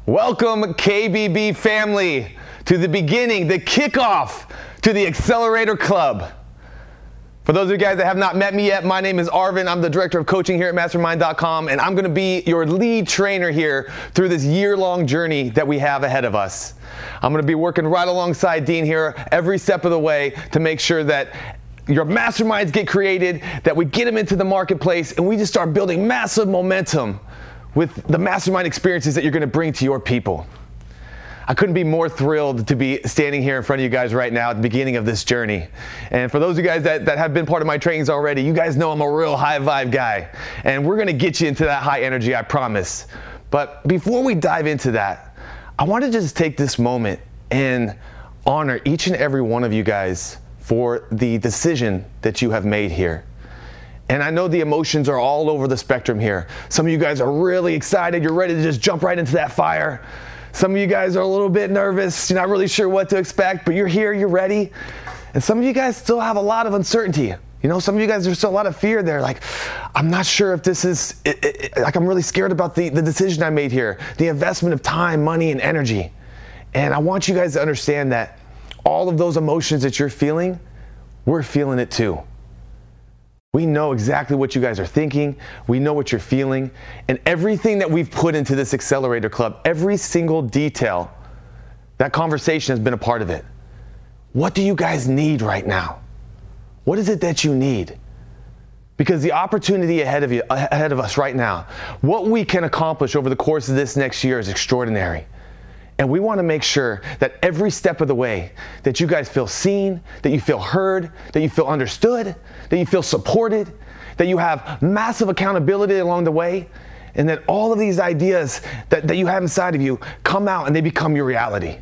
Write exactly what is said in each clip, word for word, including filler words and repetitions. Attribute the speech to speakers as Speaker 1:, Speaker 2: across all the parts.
Speaker 1: Welcome, K B B family, to the beginning, the kickoff to the Accelerator Club. For those of you guys that have not met me yet, my name is Arvin. I'm the director of coaching here at mastermind dot com, and I'm going to be your lead trainer here through this year-long journey that we have ahead of us. I'm going to be working right alongside Dean here every step of the way to make sure that your masterminds get created, that we get them into the marketplace, and we just start building massive momentum with the mastermind experiences that you're going to bring to your people. I couldn't be more thrilled to be standing here in front of you guys right now at the beginning of this journey. And for those of you guys that, that have been part of my trainings already, you guys know I'm a real high vibe guy. And we're going to get you into that high energy, I promise. But before we dive into that, I want to just take this moment and honor each and every one of you guys for the decision that you have made here. And I know the emotions are all over the spectrum here. Some of you guys are really excited. You're ready to just jump right into that fire. Some of you guys are a little bit nervous. You're not really sure what to expect, but you're here, you're ready. And some of you guys still have a lot of uncertainty. You know, some of you guys, there's still a lot of fear there. Like, I'm not sure if this is, it, it, like I'm really scared about the, the decision I made here, the investment of time, money, and energy. And I want you guys to understand that all of those emotions that you're feeling, we're feeling it too. We know exactly what you guys are thinking. We know what you're feeling. And everything that we've put into this Accelerator Club, every single detail, that conversation has been a part of it. What do you guys need right now? What is it that you need? Because the opportunity ahead of you, ahead of us right now, what we can accomplish over the course of this next year is extraordinary. And we want to make sure that every step of the way that you guys feel seen, that you feel heard, that you feel understood, that you feel supported, that you have massive accountability along the way, and that all of these ideas that, that you have inside of you come out and they become your reality.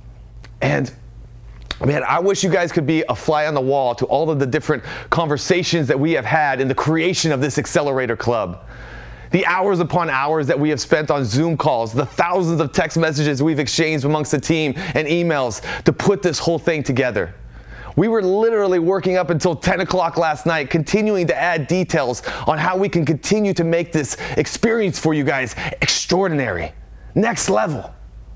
Speaker 1: And man, I wish you guys could be a fly on the wall to all of the different conversations that we have had in the creation of this Accelerator Club. The hours upon hours that we have spent on Zoom calls, the thousands of text messages we've exchanged amongst the team and emails to put this whole thing together. We were literally working up until ten o'clock last night, continuing to add details on how we can continue to make this experience for you guys extraordinary, next level.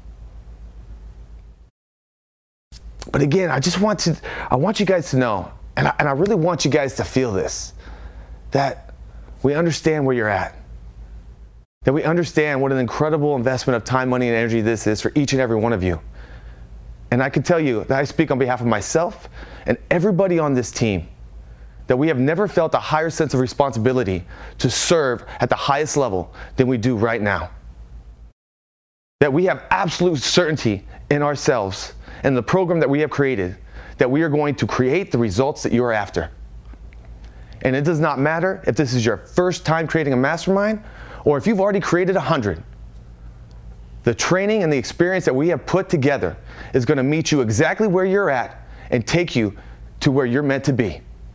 Speaker 1: But again, I just want to, I want you guys to know, and I, and I really want you guys to feel this, that we understand where you're at. That we understand what an incredible investment of time, money, and energy this is for each and every one of you. And I can tell you that I speak on behalf of myself and everybody on this team, that we have never felt a higher sense of responsibility to serve at the highest level than we do right now. That we have absolute certainty in ourselves and the program that we have created, that we are going to create the results that you are after. And it does not matter if this is your first time creating a mastermind or if you've already created a hundred. The training and the experience that we have put together is going to meet you exactly where you're at and take you to where you're meant to be.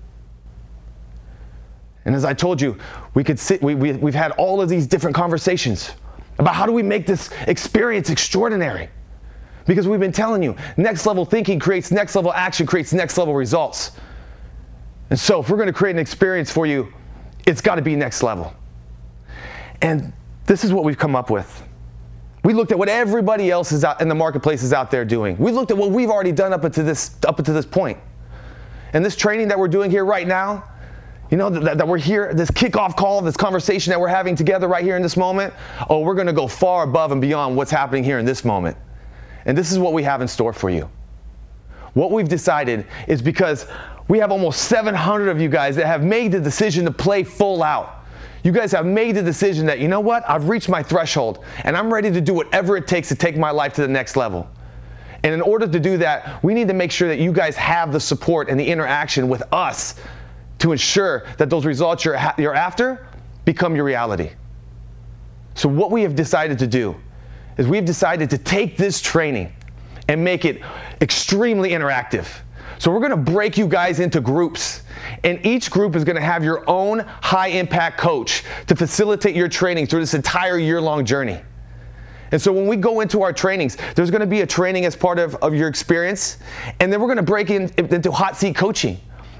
Speaker 1: And as I told you, we could sit, we, we, we've had all of these different conversations about how do we make this experience extraordinary. Because we've been telling you, next level thinking creates next level action, creates next level results. And so if we're going to create an experience for you, it's got to be next level. And this is what we've come up with. We looked at what everybody else is out in the marketplace is out there doing. We looked at what we've already done up until this up until this point. And this training that we're doing here right now, you know, that, that we're here, this kickoff call, this conversation that we're having together right here in this moment, oh, we're going to go far above and beyond what's happening here in this moment. And this is what we have in store for you. What we've decided is because we have almost seven hundred of you guys that have made the decision to play full out. You guys have made the decision that, you know what, I've reached my threshold and I'm ready to do whatever it takes to take my life to the next level. And in order to do that, we need to make sure that you guys have the support and the interaction with us to ensure that those results you're, ha- you're after become your reality. So what we have decided to do is we've decided to take this training and make it extremely interactive. So we're gonna break you guys into groups, and each group is gonna have your own high impact coach to facilitate your training through this entire year-long journey. And so when we go into our trainings, there's gonna be a training as part of, of your experience, and then we're gonna break in, into hot seat coaching.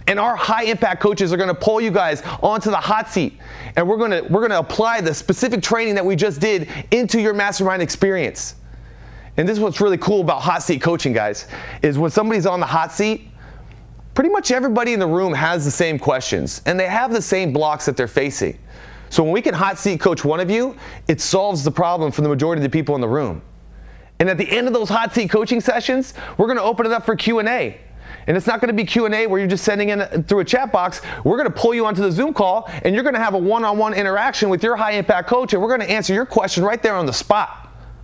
Speaker 1: And our high impact coaches are going to pull you guys onto the hot seat. And we're going to we're going to apply the specific training that we just did into your mastermind experience. And this is what's really cool about hot seat coaching, guys, is when somebody's on the hot seat, pretty much everybody in the room has the same questions and they have the same blocks that they're facing. So when we can hot seat coach one of you, it solves the problem for the majority of the people in the room. And at the end of those hot seat coaching sessions, we're going to open it up for Q and A. And it's not going to be Q and A where you're just sending in through a chat box. We're going to pull you onto the Zoom call and you're going to have a one-on-one interaction with your high impact coach and we're going to answer your question right there on the spot.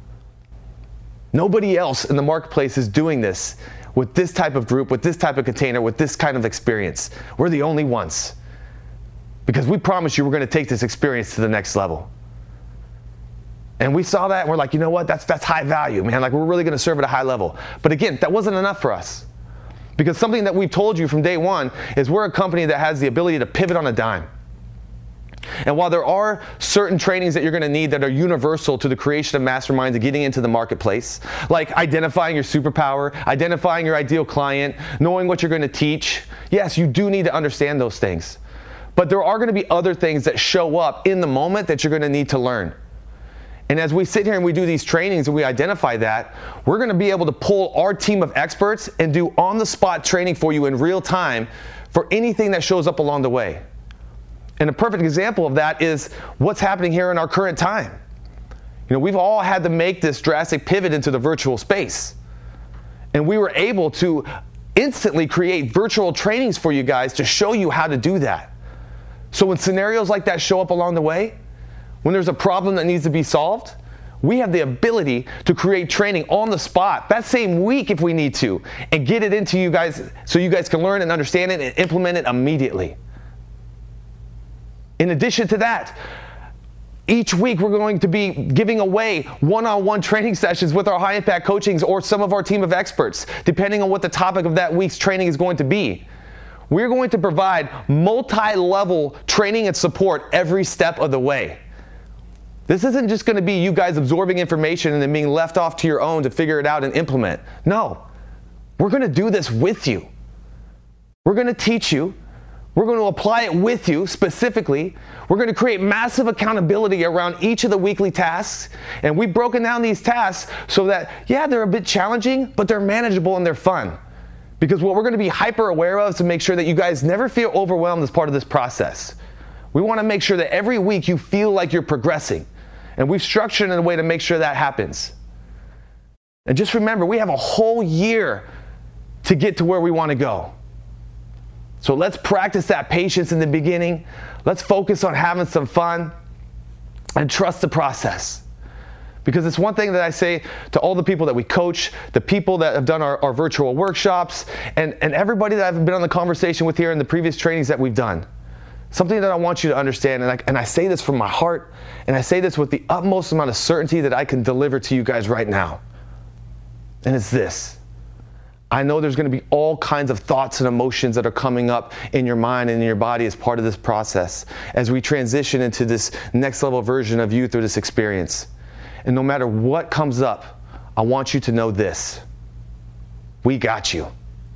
Speaker 1: Nobody else in the marketplace is doing this with this type of group, with this type of container, with this kind of experience. We're the only ones. Because we promise you we're going to take this experience to the next level. And we saw that and we're like, you know what, that's, that's high value, man. Like we're really going to serve at a high level. But again, that wasn't enough for us. Because something that we've told you from day one is we're a company that has the ability to pivot on a dime. And while there are certain trainings that you're going to need that are universal to the creation of masterminds and getting into the marketplace, like identifying your superpower, identifying your ideal client, knowing what you're going to teach, yes, you do need to understand those things. But there are going to be other things that show up in the moment that you're going to need to learn. And as we sit here and we do these trainings and we identify that, we're going to be able to pull our team of experts and do on-the-spot training for you in real time for anything that shows up along the way. And a perfect example of that is what's happening here in our current time. You know, we've all had to make this drastic pivot into the virtual space. And we were able to instantly create virtual trainings for you guys to show you how to do that. So when scenarios like that show up along the way, when there's a problem that needs to be solved, we have the ability to create training on the spot that same week if we need to and get it into you guys so you guys can learn and understand it and implement it immediately. In addition to that, each week we're going to be giving away one-on-one training sessions with our high impact coachings or some of our team of experts, depending on what the topic of that week's training is going to be. We're going to provide multi-level training and support every step of the way. This isn't just going to be you guys absorbing information and then being left off to your own to figure it out and implement. No, we're going to do this with you. We're going to teach you. We're going to apply it with you specifically. We're going to create massive accountability around each of the weekly tasks. And we've broken down these tasks so that, yeah, they're a bit challenging, but they're manageable and they're fun. Because what we're going to be hyper aware of is to make sure that you guys never feel overwhelmed as part of this process. We want to make sure that every week you feel like you're progressing. And we've structured it in a way to make sure that happens. And just remember, we have a whole year to get to where we want to go. So let's practice that patience in the beginning. Let's focus on having some fun and trust the process. Because it's one thing that I say to all the people that we coach, the people that have done our, our virtual workshops, and, and everybody that I've been on the conversation with here in the previous trainings that we've done. Something that I want you to understand, and I, and I say this from my heart, and I say this with the utmost amount of certainty that I can deliver to you guys right now. And it's this. I know there's going to be all kinds of thoughts and emotions that are coming up in your mind and in your body as part of this process as we transition into this next level version of you through this experience. And no matter what comes up, I want you to know this. We got you.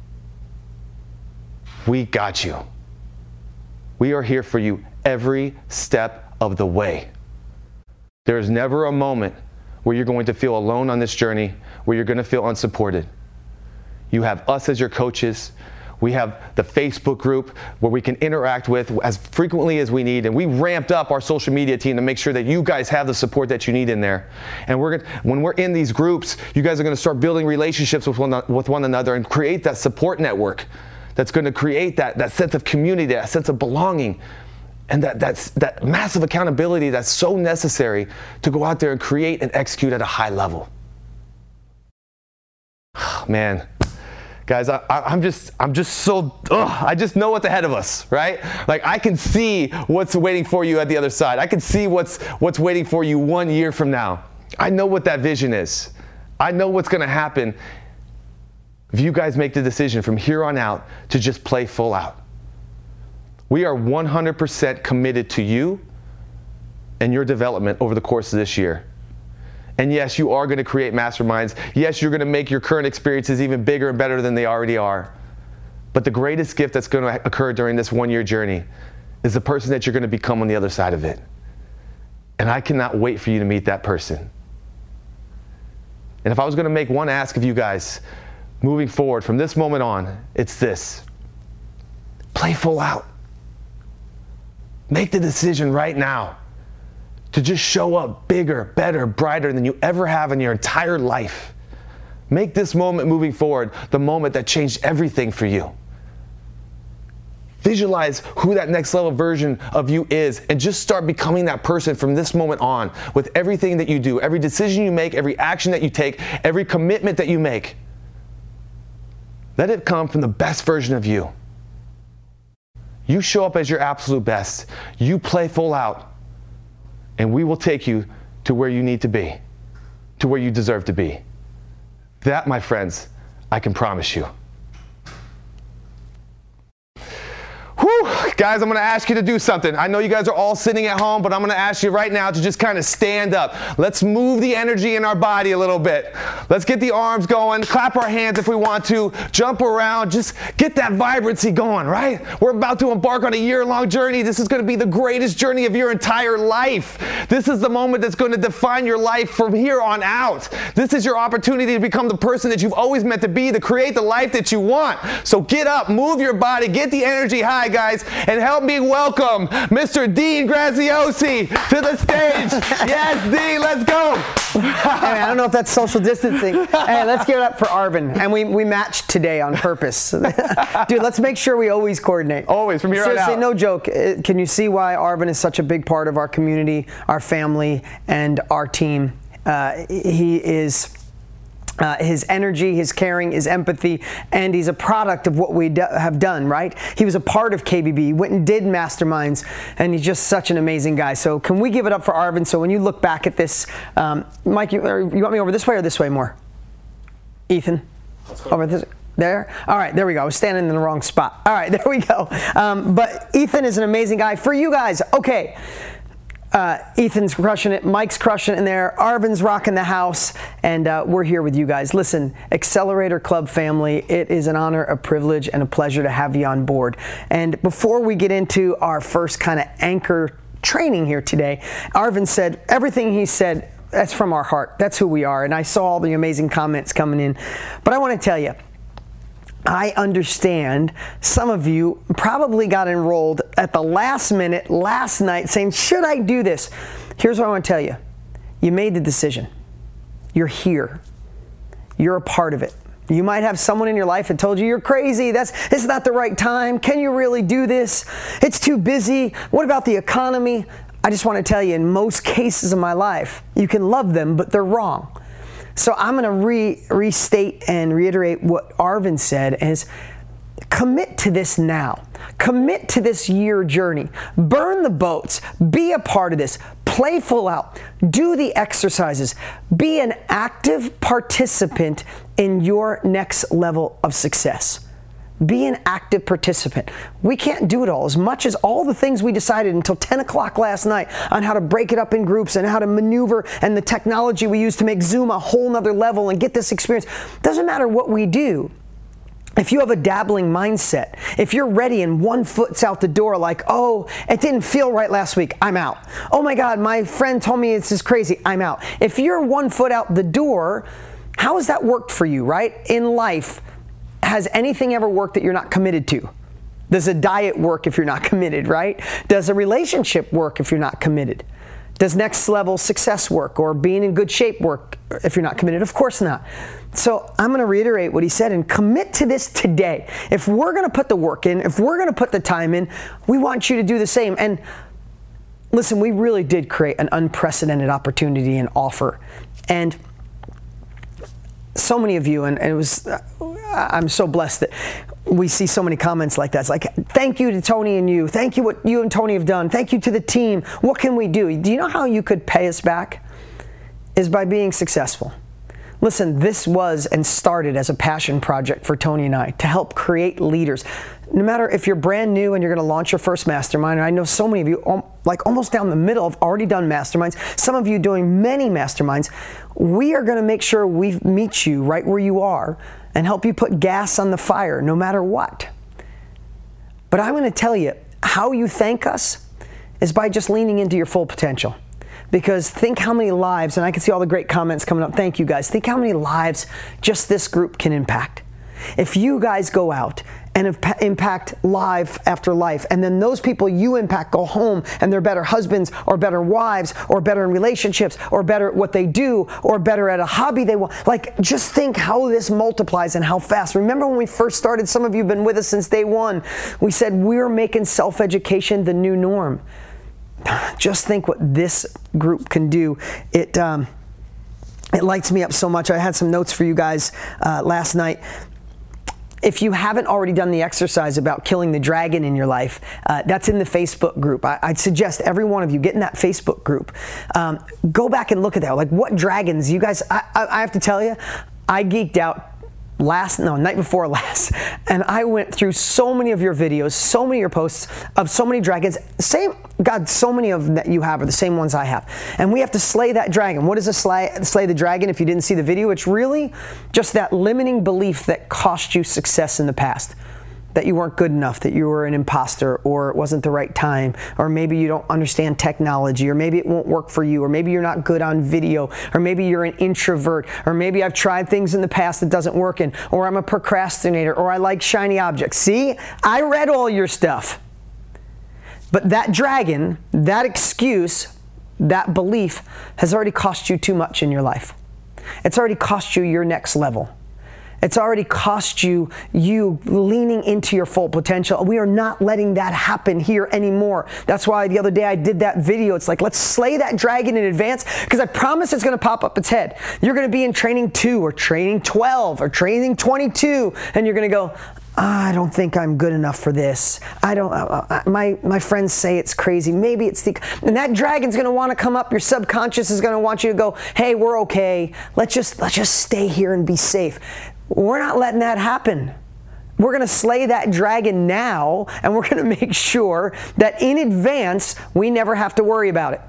Speaker 1: We got you. We are here for you every step of the way. There is never a moment where you're going to feel alone on this journey, where you're going to feel unsupported. You have us as your coaches. We have the Facebook group where we can interact with as frequently as we need. And we ramped up our social media team to make sure that you guys have the support that you need in there. And we're gonna, when we're in these groups, you guys are going to start building relationships with one, with one another and create that support network that's going to create that, that sense of community, that sense of belonging, and that, that's, that massive accountability that's so necessary to go out there and create and execute at a high level. Man. Guys, I, I'm just, I'm just so, ugh, I just know what's ahead of us, right? Like I can see what's waiting for you at the other side. I can see what's, what's waiting for you one year from now. I know what that vision is. I know what's going to happen if you guys make the decision from here on out to just play full out. We are one hundred percent committed to you and your development over the course of this year. And yes, you are going to create masterminds. Yes, you're going to make your current experiences even bigger and better than they already are. But the greatest gift that's going to occur during this one-year journey is the person that you're going to become on the other side of it. And I cannot wait for you to meet that person. And if I was going to make one ask of you guys moving forward from this moment on, it's this. Play full out. Make the decision right now to just show up bigger, better, brighter than you ever have in your entire life. Make this moment moving forward the moment that changed everything for you. Visualize who that next level version of you is and just start becoming that person from this moment on with everything that you do, every decision you make, every action that you take, every commitment that you make. Let it come from the best version of you. You show up as your absolute best. You play full out. And we will take you to where you need to be, to where you deserve to be. That, my friends, I can promise you. Whew. Guys, I'm going to ask you to do something. I know you guys are all sitting at home, but I'm going to ask you right now to just kind of stand up. Let's move the energy in our body a little bit. Let's get the arms going, clap our hands if we want to, jump around, just get that vibrancy going, right? We're about to embark on a year-long journey. This is going to be the greatest journey of your entire life. This is the moment that's going to define your life from here on out. This is your opportunity to become the person that you've always meant to be, to create the life that you want. So get up, move your body, get the energy high, guys, and help me welcome Mister Dean Graziosi to the stage. Yes, Dean, let's go.
Speaker 2: Hey, I don't know if that's social distancing. Hey, let's give it up for Arvin. And we, we matched today on purpose. Dude, let's make sure we always coordinate.
Speaker 1: Always, from here on out.
Speaker 2: Seriously, no joke. Can you see why Arvin is such a big part of our community, our family, and our team? Uh, he is... Uh, his energy, his caring, his empathy, and he's a product of what we do, have done, right? He was a part of K B B, he went and did masterminds, and he's just such an amazing guy. So can we give it up for Arvin? So when you look back at this, um, Mike, you, you want me over this way or this way more? Ethan? Over this There? All right, there we go. I was standing in the wrong spot. All right, there we go. Um, but Ethan is an amazing guy. For you guys, okay. Uh, Ethan's crushing it, Mike's crushing it in there, Arvin's rocking the house, and uh, we're here with you guys. Listen, Accelerator Club family, it is an honor, a privilege, and a pleasure to have you on board. And before we get into our first kind of anchor training here today, Arvin said, everything he said, that's from our heart. That's who we are. And I saw all the amazing comments coming in. But I want to tell you, I understand some of you probably got enrolled at the last minute, last night, saying, should I do this? Here's what I want to tell you. You made the decision. You're here. You're a part of it. You might have someone in your life that told you you're crazy. That's, this is not the right time. Can you really do this? It's too busy. What about the economy? I just want to tell you, in most cases of my life, you can love them, but they're wrong. So I'm going to re restate and reiterate what Arvin said is commit to this now. Commit to this year journey. Burn the boats. Be a part of this. Play full out. Do the exercises. Be an active participant in your next level of success. Be an active participant. We can't do it all. As much as all the things we decided until ten o'clock last night on how to break it up in groups and how to maneuver and the technology we use to make Zoom a whole nother level and get this experience, doesn't matter what we do. If you have a dabbling mindset, if you're ready and one foot's out the door like, oh, it didn't feel right last week, I'm out. Oh my God, my friend told me this is crazy, I'm out. If you're one foot out the door, how has that worked for you, right? In life, has anything ever worked that you're not committed to? Does a diet work if you're not committed, right? Does a relationship work if you're not committed? Does next level success work or being in good shape work if you're not committed? Of course not. So I'm going to reiterate what he said and commit to this today. If we're going to put the work in, if we're going to put the time in, we want you to do the same. And listen, we really did create an unprecedented opportunity and offer. And so many of you, and, and it was, uh, I'm so blessed that we see so many comments like that. It's like, thank you to Tony and you. Thank you what you and Tony have done. Thank you to the team. What can we do? Do you know how you could pay us back? Is by being successful. Listen, this was and started as a passion project for Tony and I to help create leaders. No matter if you're brand new and you're going to launch your first mastermind, and I know so many of you, like almost down the middle, have already done masterminds, some of you doing many masterminds, we are going to make sure we meet you right where you are and help you put gas on the fire no matter what. But I'm going to tell you, how you thank us is by just leaning into your full potential. Because think how many lives, and I can see all the great comments coming up. Thank you guys. Think how many lives just this group can impact. If you guys go out and impact life after life, and then those people you impact go home and they're better husbands or better wives or better in relationships or better at what they do or better at a hobby they want. Like, just think how this multiplies and how fast. Remember when we first started, some of you have been with us since day one, we said we're making self-education the new norm. Just think what this group can do. It, um, it lights me up so much. I had some notes for you guys uh, last night. If you haven't already done the exercise about killing the dragon in your life, uh, that's in the Facebook group. I, I'd suggest every one of you get in that Facebook group. Um, go back and look at that. Like, what dragons? You guys, I, I, I have to tell you, I geeked out last, no, night before last, and I went through so many of your videos, so many of your posts of so many dragons. Same, God, so many of them that you have are the same ones I have. And we have to slay that dragon. What is a slay, slay the dragon? If you didn't see the video, it's really just that limiting belief that cost you success in the past. That you weren't good enough, that you were an imposter, or it wasn't the right time, or maybe you don't understand technology, or maybe it won't work for you, or maybe you're not good on video, or maybe you're an introvert, or maybe I've tried things in the past that doesn't work, and, or I'm a procrastinator, or I like shiny objects. See, I read all your stuff. But that dragon, that excuse, that belief has already cost you too much in your life. It's already cost you your next level. It's already cost you, you leaning into your full potential. We are not letting that happen here anymore. That's why the other day I did that video. It's like, let's slay that dragon in advance, because I promise it's going to pop up its head. You're going to be in training two or training twelve or training twenty-two, and you're going to go, I don't think I'm good enough for this. I don't, uh, my, my friends say it's crazy. Maybe it's the, and that dragon's going to want to come up. Your subconscious is going to want you to go, hey, we're okay. Let's just, let's just stay here and be safe. We're not letting that happen. We're going to slay that dragon now, and we're going to make sure that in advance, we never have to worry about it.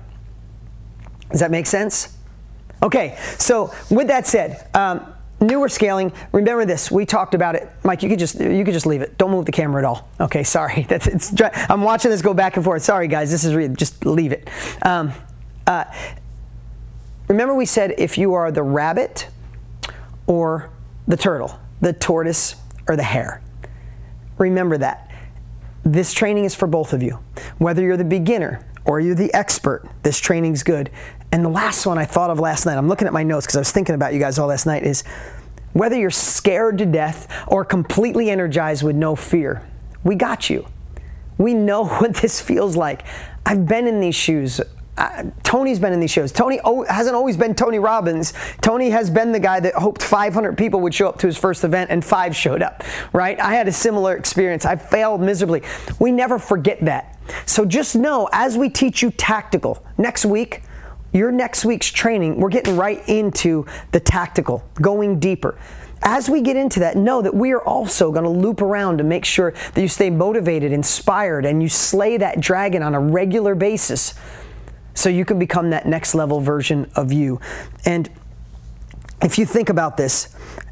Speaker 2: Does that make sense? Okay, so with that said, um, newer scaling, remember this, we talked about it. Mike, you could just you could just leave it. Don't move the camera at all. Okay, sorry. That's it's. I'm watching this go back and forth. Sorry, guys, this is real. Just leave it. Um, uh, remember we said if you are the rabbit or the turtle, the tortoise, or the hare. Remember that. This training is for both of you. Whether you're the beginner or you're the expert, this training's good. And the last one I thought of last night, I'm looking at my notes because I was thinking about you guys all last night, is whether you're scared to death or completely energized with no fear, we got you. We know what this feels like. I've been in these shoes. Uh, Tony's been in these shows. Tony o- hasn't always been Tony Robbins. Tony has been the guy that hoped five hundred people would show up to his first event, and five showed up, right? I had a similar experience. I failed miserably. We never forget that. So just know, as we teach you tactical, next week, your next week's training, we're getting right into the tactical, going deeper. As we get into that, know that we are also going to loop around to make sure that you stay motivated, inspired, and you slay that dragon on a regular basis, so you can become that next level version of you. And if you think about this,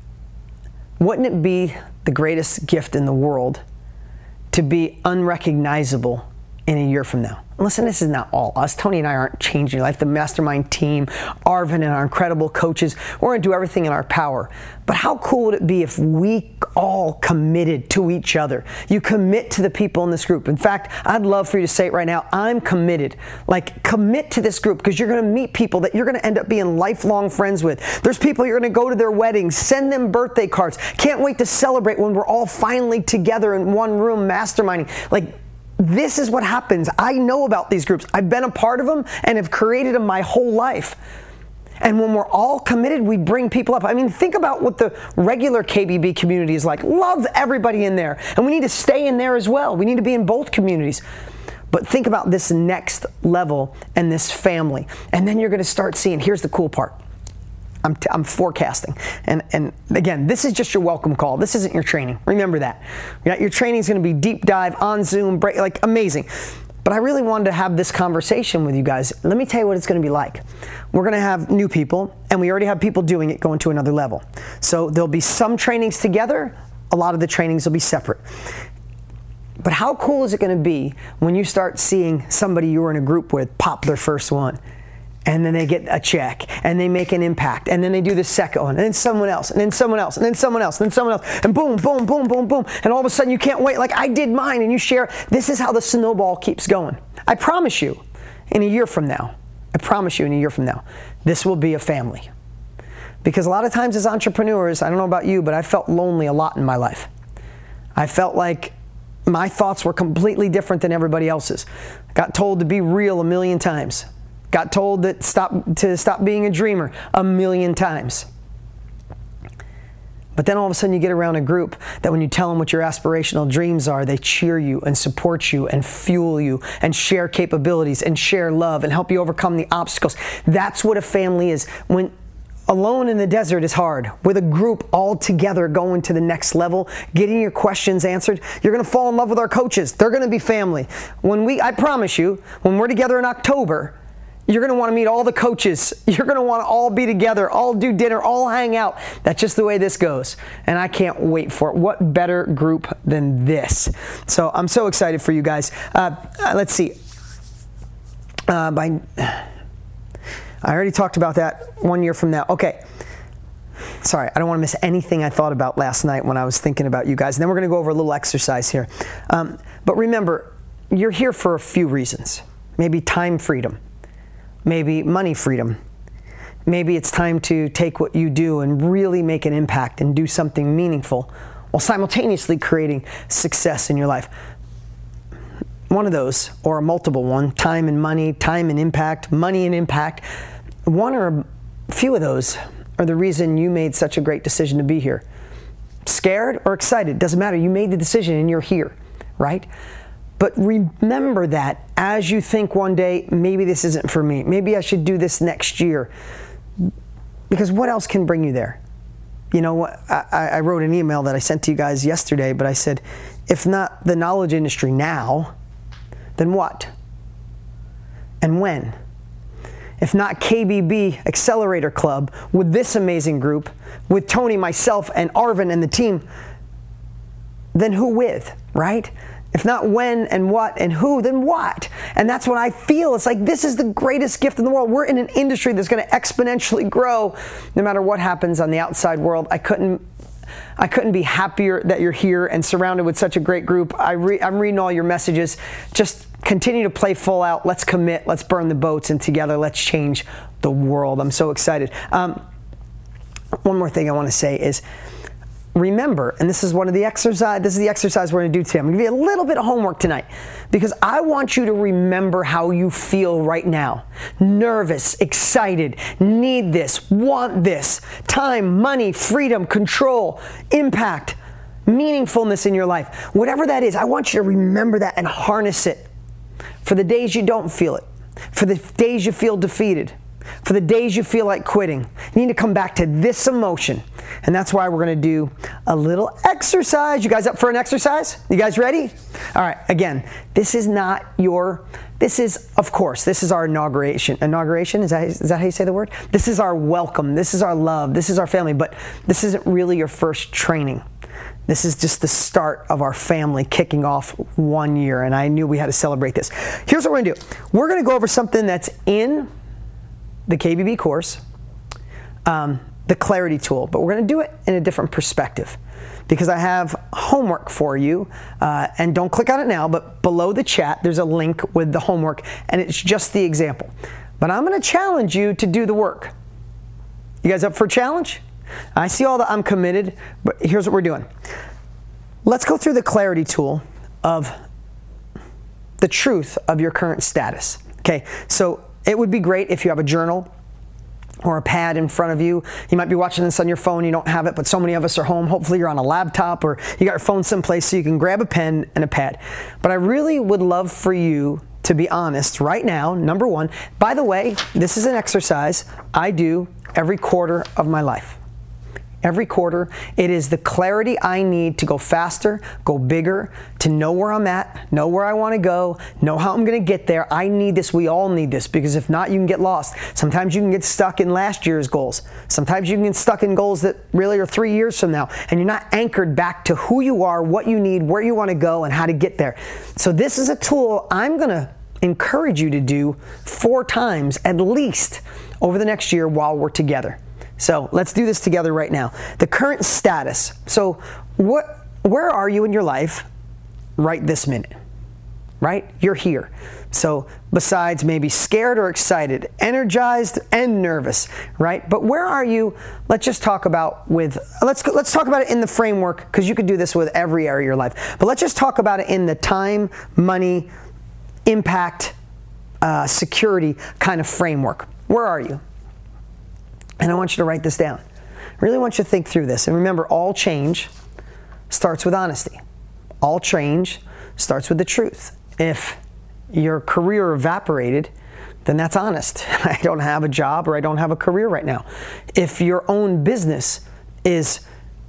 Speaker 2: wouldn't it be the greatest gift in the world to be unrecognizable in a year from now? Listen, this is not all us. Tony and I aren't changing your life. The mastermind team, Arvin and our incredible coaches, we're going to do everything in our power. But how cool would it be if we all committed to each other? You commit to the people in this group. In fact, I'd love for you to say it right now. I'm committed. Like, commit to this group, because you're going to meet people that you're going to end up being lifelong friends with. There's people you're going to go to their weddings, send them birthday cards. Can't wait to celebrate when we're all finally together in one room masterminding. Like, this is what happens. I know about these groups. I've been a part of them and have created them my whole life. And when we're all committed, we bring people up. I mean, think about what the regular K B B community is like. Love everybody in there. And we need to stay in there as well. We need to be in both communities. But think about this next level and this family. And then you're going to start seeing, here's the cool part. I'm, t- I'm forecasting. And, and again, this is just your welcome call. This isn't your training. Remember that. Your training is going to be deep dive on Zoom, break, like amazing. But I really wanted to have this conversation with you guys. Let me tell you what it's going to be like. We're going to have new people, and we already have people doing it going to another level. So there'll be some trainings together. A lot of the trainings will be separate. But how cool is it going to be when you start seeing somebody you were in a group with pop their first one, and then they get a check, and they make an impact, and then they do the second one, and then someone else, and then someone else, and then someone else, and then someone else, and boom, boom, boom, boom, boom, and all of a sudden you can't wait, like I did mine, and you share. This is how the snowball keeps going. I promise you, in a year from now, I promise you in a year from now, this will be a family. Because a lot of times as entrepreneurs, I don't know about you, but I felt lonely a lot in my life. I felt like my thoughts were completely different than everybody else's. Got told to be real a million times. Got told that stop to stop being a dreamer a million times. But then all of a sudden you get around a group that when you tell them what your aspirational dreams are, they cheer you and support you and fuel you and share capabilities and share love and help you overcome the obstacles. That's what a family is. When alone in the desert is hard. With a group all together going to the next level, getting your questions answered, you're going to fall in love with our coaches. They're going to be family. When we, I promise you, when we're together in October, you're going to want to meet all the coaches. You're going to want to all be together, all do dinner, all hang out. That's just the way this goes. And I can't wait for it. What better group than this? So I'm so excited for you guys. Uh, let's see. Uh, by... I already talked about that one year from now. Okay. Sorry, I don't want to miss anything I thought about last night when I was thinking about you guys. And then we're going to go over a little exercise here. Um, but remember, you're here for a few reasons. Maybe time freedom. Maybe money freedom. Maybe it's time to take what you do and really make an impact and do something meaningful while simultaneously creating success in your life. One of those, or a multiple one, time and money, time and impact, money and impact. One or a few of those are the reason you made such a great decision to be here. Scared or excited, doesn't matter. You made the decision and you're here, right? But remember that as you think one day, maybe this isn't for me. Maybe I should do this next year. Because what else can bring you there? You know, I, I wrote an email that I sent to you guys yesterday, but I said, if not the knowledge industry now, then what? And when? If not K B B Accelerator Club with this amazing group, with Tony, myself, and Arvin and the team, then who with, right? If not when and what and who, then what? And that's what I feel. It's like this is the greatest gift in the world. We're in an industry that's going to exponentially grow no matter what happens on the outside world. I couldn't I couldn't be happier that you're here and surrounded with such a great group. I re- I'm reading all your messages. Just continue to play full out. Let's commit. Let's burn the boats. And together, let's change the world. I'm so excited. Um, one more thing I want to say is, remember, and this is one of the exercise, this is the exercise we're going to do today. I'm going to give you a little bit of homework tonight because I want you to remember how you feel right now. Nervous, excited, need this, want this, time, money, freedom, control, impact, meaningfulness in your life. Whatever that is, I want you to remember that and harness it for the days you don't feel it, for the days you feel defeated, for the days you feel like quitting. You need to come back to this emotion. And that's why we're going to do a little exercise. You guys up for an exercise? You guys ready? All right. Again, this is not your, this is, of course, this is our inauguration. Inauguration? Is that, is that how you say the word? This is our welcome. This is our love. This is our family. But this isn't really your first training. This is just the start of our family kicking off one year. And I knew we had to celebrate this. Here's what we're going to do. We're going to go over something that's in the K B B course, um, the Clarity Tool, but we're going to do it in a different perspective because I have homework for you, uh, and don't click on it now, but below the chat there's a link with the homework, and it's just the example. But I'm going to challenge you to do the work. You guys up for a challenge? I see all the I'm committed, but here's what we're doing. Let's go through the Clarity Tool of the truth of your current status. Okay, so it would be great if you have a journal or a pad in front of you. You might be watching this on your phone, you don't have it, but so many of us are home. Hopefully you're on a laptop or you got your phone someplace so you can grab a pen and a pad. But I really would love for you to be honest right now, number one. By the way, this is an exercise I do every quarter of my life. every quarter. It is the clarity I need to go faster, go bigger, to know where I'm at, know where I want to go, know how I'm going to get there. I need this. We all need this, because if not, you can get lost. Sometimes you can get stuck in last year's goals. Sometimes you can get stuck in goals that really are three years from now, and you're not anchored back to who you are, what you need, where you want to go, and how to get there. So this is a tool I'm going to encourage you to do four times at least over the next year while we're together. So let's do this together right now. The current status. So what, where are you in your life right this minute? Right? You're here. So besides maybe scared or excited, energized and nervous, right? But where are you? Let's just talk about with, let's, let's talk about it in the framework, because you could do this with every area of your life. But let's just talk about it in the time, money, impact, uh, security kind of framework. Where are you? And I want you to write this down. I really want you to think through this. And remember, all change starts with honesty. All change starts with the truth. If your career evaporated, then that's honest. I don't have a job, or I don't have a career right now. If your own business is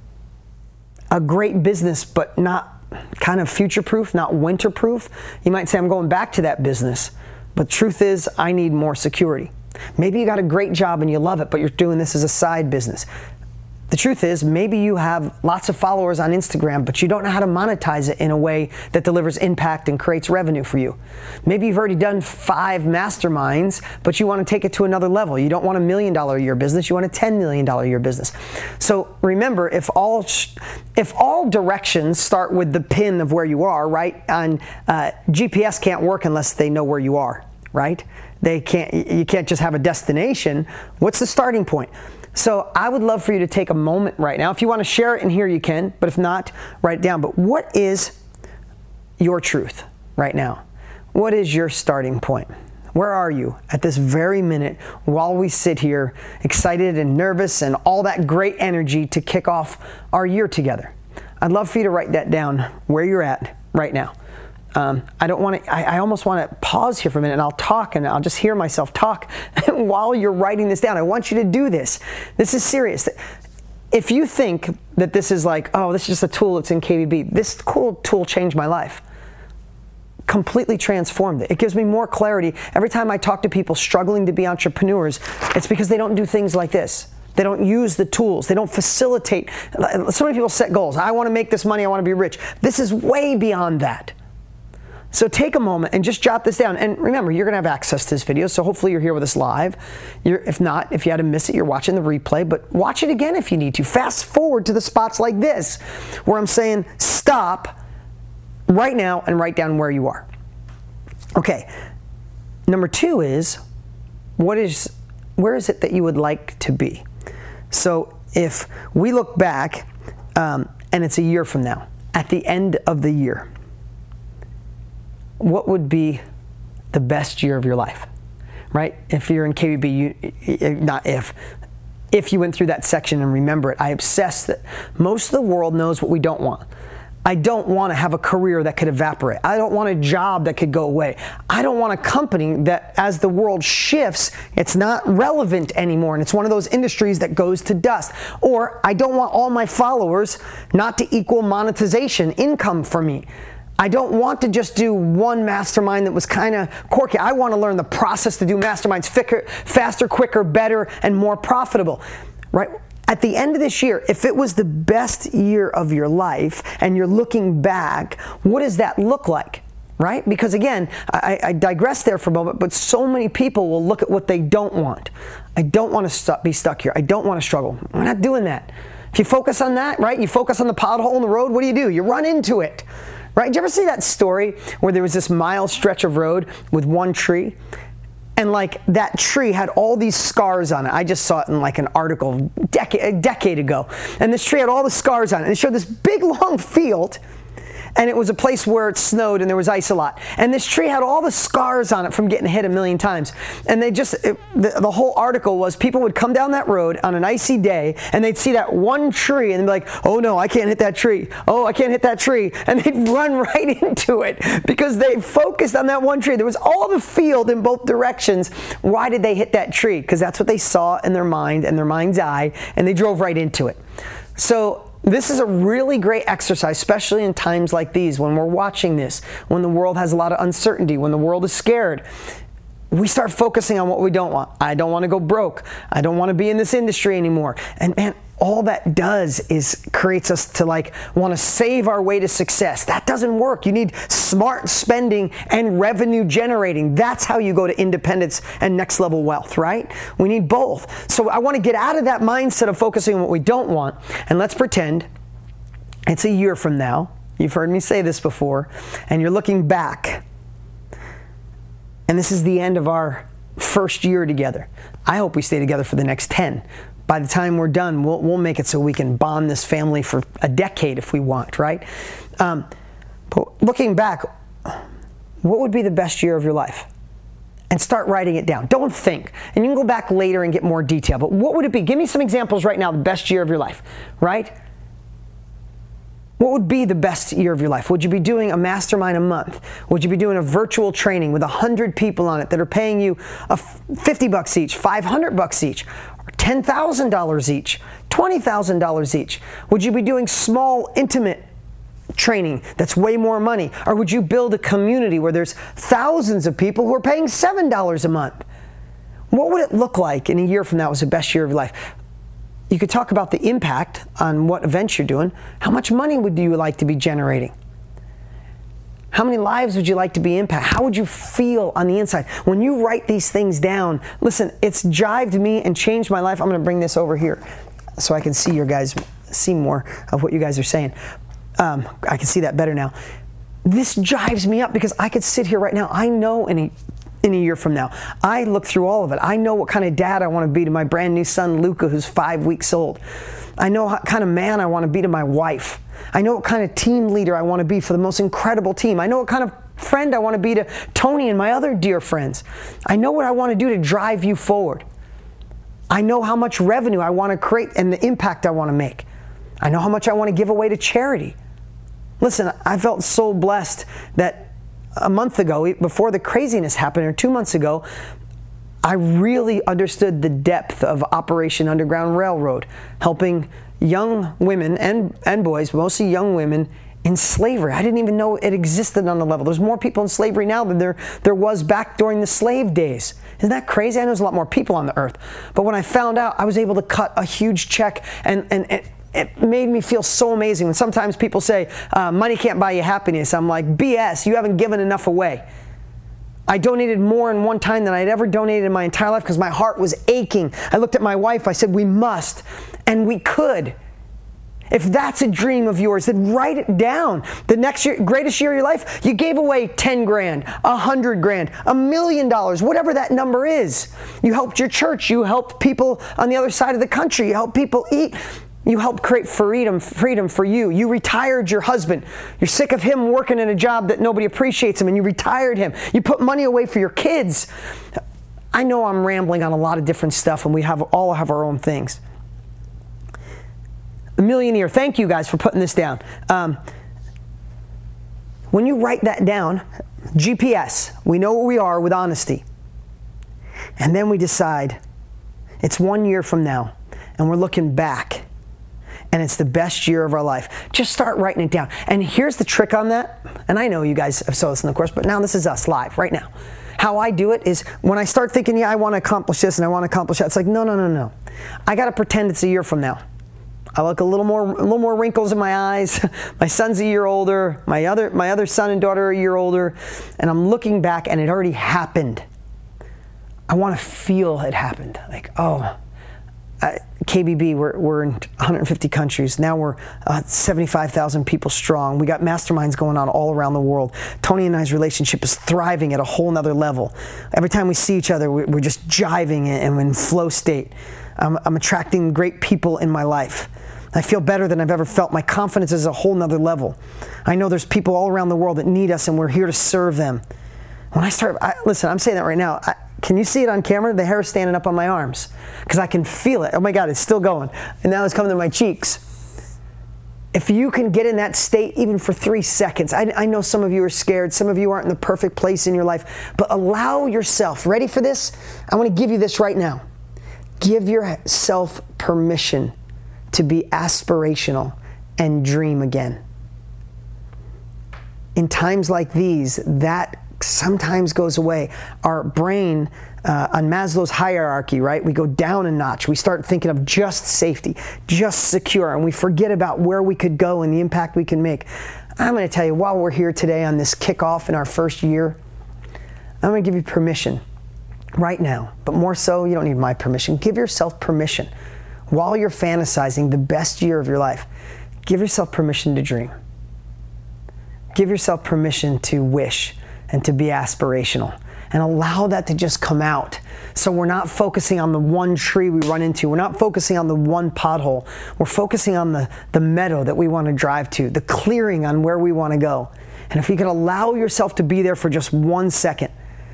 Speaker 2: a great business but not kind of future-proof, not winter-proof, you might say, I'm going back to that business. But truth is, I need more security. Maybe you got a great job and you love it, but you're doing this as a side business. The truth is, maybe you have lots of followers on Instagram, but you don't know how to monetize it in a way that delivers impact and creates revenue for you. Maybe you've already done five masterminds, but you want to take it to another level. You don't want a million dollar a year business, you want a ten million dollar a year business. So remember, if all if all directions start with the pin of where you are, right? And uh, G P S can't work unless they know where you are, right? They can't. You can't just have a destination. What's the starting point? So I would love for you to take a moment right now. If you want to share it in here, you can. But if not, write it down. But what is your truth right now? What is your starting point? Where are you at this very minute while we sit here excited and nervous and all that great energy to kick off our year together? I'd love for you to write that down where you're at right now. Um, I don't want to, I, I almost want to pause here for a minute, and I'll talk and I'll just hear myself talk while you're writing this down. I want you to do this. This is serious. If you think that this is like, oh, this is just a tool that's in K B B, this cool tool changed my life. Completely transformed it. It gives me more clarity. Every time I talk to people struggling to be entrepreneurs, it's because they don't do things like this. They don't use the tools. They don't facilitate. So many people set goals. I want to make this money. I want to be rich. This is way beyond that. So take a moment and just jot this down. And remember, you're going to have access to this video, so hopefully you're here with us live. You're, if not, if you had to miss it, you're watching the replay, but watch it again if you need to. Fast forward to the spots like this, where I'm saying stop right now and write down where you are. Okay, number two is, what is, where is it that you would like to be? So if we look back, um, and it's a year from now, at the end of the year, what would be the best year of your life, right? If you're in K B B, you, not if, if you went through that section and remember it, I obsess that most of the world knows what we don't want. I don't want to have a career that could evaporate. I don't want a job that could go away. I don't want a company that, as the world shifts, it's not relevant anymore, and it's one of those industries that goes to dust. Or I don't want all my followers not to equal monetization, income for me. I don't want to just do one mastermind that was kind of quirky. I want to learn the process to do masterminds faster, quicker, better, and more profitable, right? At the end of this year, if it was the best year of your life and you're looking back, what does that look like, right? Because again, I, I digress there for a moment, but so many people will look at what they don't want. I don't want to st- be stuck here. I don't want to struggle. We're not doing that. If you focus on that, right? You focus on the pothole in the road, what do you do? You run into it. Right? Did you ever see that story where there was this mile stretch of road with one tree? And like that tree had all these scars on it. I just saw it in like an article decade, a decade ago. And this tree had all the scars on it. And it showed this big long field. and it was a place where it snowed and there was ice a lot. And this tree had all the scars on it from getting hit a million times. And they just, it, the, the whole article was people would come down that road on an icy day and they'd see that one tree and they'd be like, oh no, I can't hit that tree. Oh, I can't hit that tree. And they'd run right into it because they focused on that one tree. There was all the field in both directions. Why did they hit that tree? Because that's what they saw in their mind and their mind's eye, and they drove right into it. So this is a really great exercise, especially in times like these when we're watching this, when the world has a lot of uncertainty, when the world is scared. We start focusing on what we don't want. I don't want to go broke. I don't want to be in this industry anymore. And man, all that does is creates us to like want to save our way to success. That doesn't work. You need smart spending and revenue generating. That's how you go to independence and next level wealth, right? We need both. So I want to get out of that mindset of focusing on what we don't want. And let's pretend it's a year from now. You've heard me say this before. And you're looking back. And this is the end of our first year together. I hope we stay together for the next ten. By the time we're done, we'll, we'll make it so we can bond this family for a decade if we want, right? Um, but looking back, what would be the best year of your life? And start writing it down. Don't think. And you can go back later and get more detail. But what would it be? Give me some examples right now, the best year of your life, right? What would be the best year of your life? Would you be doing a mastermind a month? Would you be doing a virtual training with one hundred people on it that are paying you a fifty bucks each, five hundred bucks each, or ten thousand dollars each, twenty thousand dollars each? Would you be doing small, intimate training that's way more money? Or would you build a community where there's thousands of people who are paying seven dollars a month? What would it look like in a year from now was the best year of your life? You could talk about the impact on what events you're doing. How much money would you like to be generating? How many lives would you like to be impacted? How would you feel on the inside? When you write these things down, listen, it's jived me and changed my life. I'm going to bring this over here so I can see your guys, see more of what you guys are saying. Um, I can see that better now. This jives me up because I could sit here right now. I know in a, in a year from now, I look through all of it. I know what kind of dad I want to be to my brand new son, Luca, who's five weeks old. I know what kind of man I want to be to my wife. I know what kind of team leader I want to be for the most incredible team. I know what kind of friend I want to be to Tony and my other dear friends. I know what I want to do to drive you forward. I know how much revenue I want to create and the impact I want to make. I know how much I want to give away to charity. Listen, I felt so blessed that a month ago, before the craziness happened, or two months ago, I really understood the depth of Operation Underground Railroad, helping young women and, and boys, mostly young women, in slavery. I didn't even know it existed on the level. There's more people in slavery now than there, there was back during the slave days. Isn't that crazy? I know there's a lot more people on the earth. But when I found out, I was able to cut a huge check, and, and, and it made me feel so amazing. When sometimes people say, uh, money can't buy you happiness, I'm like, B S, you haven't given enough away. I donated more in one time than I'd ever donated in my entire life because my heart was aching. I looked at my wife, I said, we must, and we could. If that's a dream of yours, then write it down. The next year, greatest year of your life, you gave away ten grand, a hundred grand, a million dollars, whatever that number is. You helped your church, you helped people on the other side of the country, you helped people eat. You helped create freedom, freedom for you. You retired your husband. You're sick of him working in a job that nobody appreciates him, and you retired him. You put money away for your kids. I know I'm rambling on a lot of different stuff, and we have all have our own things. A millionaire. Thank you guys for putting this down. Um, when you write that down, G P S, we know where we are with honesty. And then we decide it's one year from now, and we're looking back. And it's the best year of our life. Just start writing it down. And here's the trick on that. And I know you guys have saw this in the course, but now this is us live right now. How I do it is when I start thinking, yeah, I want to accomplish this and I want to accomplish that. It's like, no, no, no, no. I got to pretend it's a year from now. I look a little more, a little more wrinkles in my eyes. My son's a year older. My other, my other son and daughter are a year older. And I'm looking back and it already happened. I want to feel it happened. Like, oh, Uh, K B B, we're, we're in one hundred fifty countries. Now we're uh, seventy-five thousand people strong. We got masterminds going on all around the world. Tony and I's relationship is thriving at a whole nother level. Every time we see each other, we're, we're just jiving and we're in flow state. I'm, I'm attracting great people in my life. I feel better than I've ever felt. My confidence is a whole nother level. I know there's people all around the world that need us, and we're here to serve them. When I start, I, listen, I'm saying that right now. I, can you see it on camera? The hair is standing up on my arms because I can feel it. Oh my God, it's still going. And now it's coming to my cheeks. If you can get in that state even for three seconds, I, I know some of you are scared. Some of you aren't in the perfect place in your life, but allow yourself, ready for this? I want to give you this right now. Give yourself permission to be aspirational and dream again. In times like these, that sometimes goes away. Our brain, uh, on Maslow's hierarchy, right? We go down a notch. We start thinking of just safety, just secure, and we forget about where we could go and the impact we can make. I'm going to tell you, while we're here today on this kickoff in our first year, I'm going to give you permission right now, but more so, you don't need my permission. Give yourself permission. While you're fantasizing the best year of your life, give yourself permission to dream. Give yourself permission to wish and to be aspirational, and allow that to just come out. So we're not focusing on the one tree we run into. We're not focusing on the one pothole. We're focusing on the, the meadow that we want to drive to, the clearing on where we want to go. And if you can allow yourself to be there for just one second,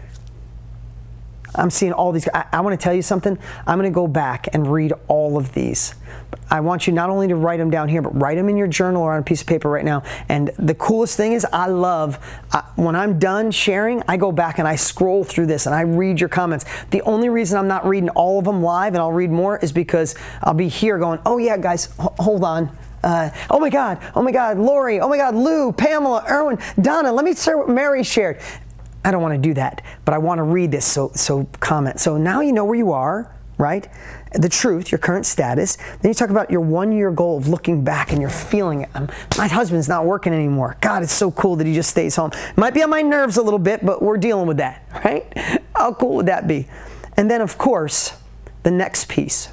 Speaker 2: I'm seeing all these. I, I want to tell you something. I'm going to go back and read all of these. I want you not only to write them down here, but write them in your journal or on a piece of paper right now. And the coolest thing is, I love, uh, when I'm done sharing, I go back and I scroll through this and I read your comments. The only reason I'm not reading all of them live, and I'll read more, is because I'll be here going, oh yeah, guys, h- hold on. Uh, oh my God, oh my God, Lori, oh my God, Lou, Pamela, Erwin, Donna, let me share what Mary shared. I don't want to do that, but I want to read this, so so comment. So now you know where you are, right? The truth, your current status. Then you talk about your one-year goal of looking back and you're feeling it. Um, my husband's not working anymore. God, it's so cool that he just stays home. Might be on my nerves a little bit, but we're dealing with that, right? How cool would that be? And then, of course, the next piece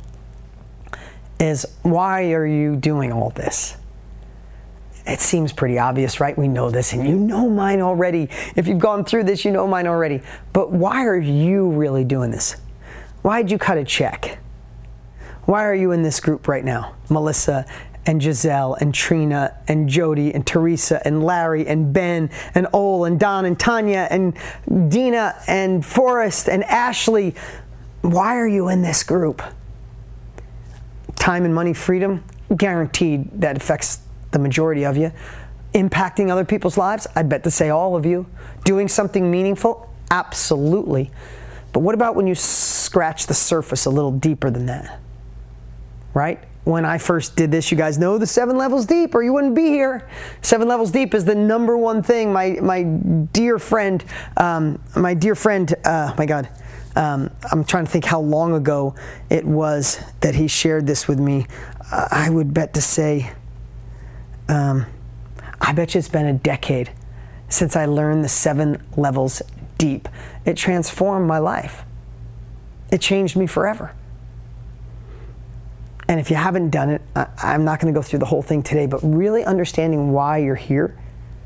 Speaker 2: is, why are you doing all this? It seems pretty obvious, right? We know this, and you know mine already. If you've gone through this, you know mine already. But why are you really doing this? Why'd you cut a check? Why are you in this group right now? Melissa and Giselle and Trina and Jody and Teresa and Larry and Ben and Ole and Don and Tanya and Dina and Forrest and Ashley. Why are you in this group? Time and money freedom, guaranteed that affects the majority of you. Impacting other people's lives, I'd bet to say all of you. Doing something meaningful, absolutely. But what about when you scratch the surface a little deeper than that? Right? When I first did this, you guys know the seven levels deep, or you wouldn't be here. Seven levels deep is the number one thing my my dear friend, um, my dear friend, uh, my God, um, I'm trying to think how long ago it was that he shared this with me. Uh, I would bet to say, Um, I bet you it's been a decade since I learned the seven levels deep. It transformed my life. It changed me forever. And if you haven't done it, I, I'm not going to go through the whole thing today, but really understanding why you're here.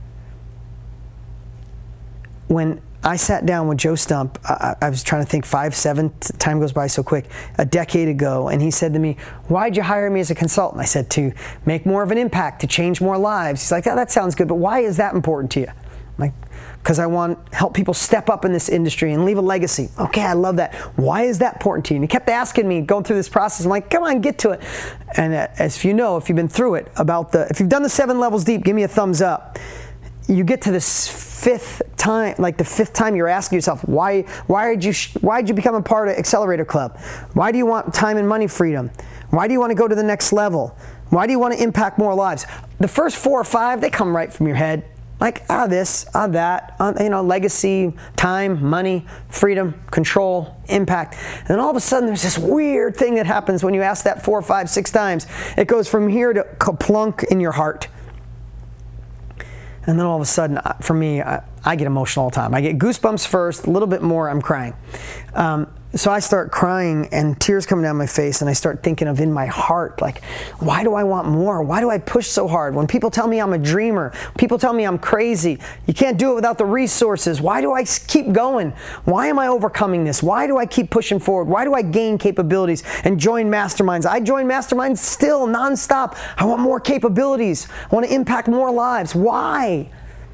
Speaker 2: When I sat down with Joe Stump, I, I was trying to think five, seven, time goes by so quick, a decade ago, and he said to me, why'd you hire me as a consultant? I said, to make more of an impact, to change more lives. He's like, oh, that sounds good, but why is that important to you? I'm like, because I want to help people step up in this industry and leave a legacy. Okay, I love that. Why is that important to you? And he kept asking me, going through this process. I'm like, come on, get to it. And uh, as you know, if you've been through it, about the, if you've done the seven levels deep, give me a thumbs up. You get to this fifth time, like the fifth time you're asking yourself, why, why did you, why did you become a part of Accelerator Club? Why do you want time and money freedom? Why do you want to go to the next level? Why do you want to impact more lives? The first four or five, they come right from your head. Like, ah, this, ah, that, ah, you know, legacy, time, money, freedom, control, impact. And then all of a sudden, there's this weird thing that happens when you ask that four, five, six times. It goes from here to kaplunk in your heart. And then all of a sudden, for me, I, I get emotional all the time. I get goosebumps first, a little bit more, I'm crying. Um, So I start crying and tears come down my face, and I start thinking of in my heart, like, why do I want more? Why do I push so hard? When people tell me I'm a dreamer, people tell me I'm crazy, you can't do it without the resources. Why do I keep going? Why am I overcoming this? Why do I keep pushing forward? Why do I gain capabilities and join masterminds? I join masterminds still nonstop. I want more capabilities. I want to impact more lives. Why?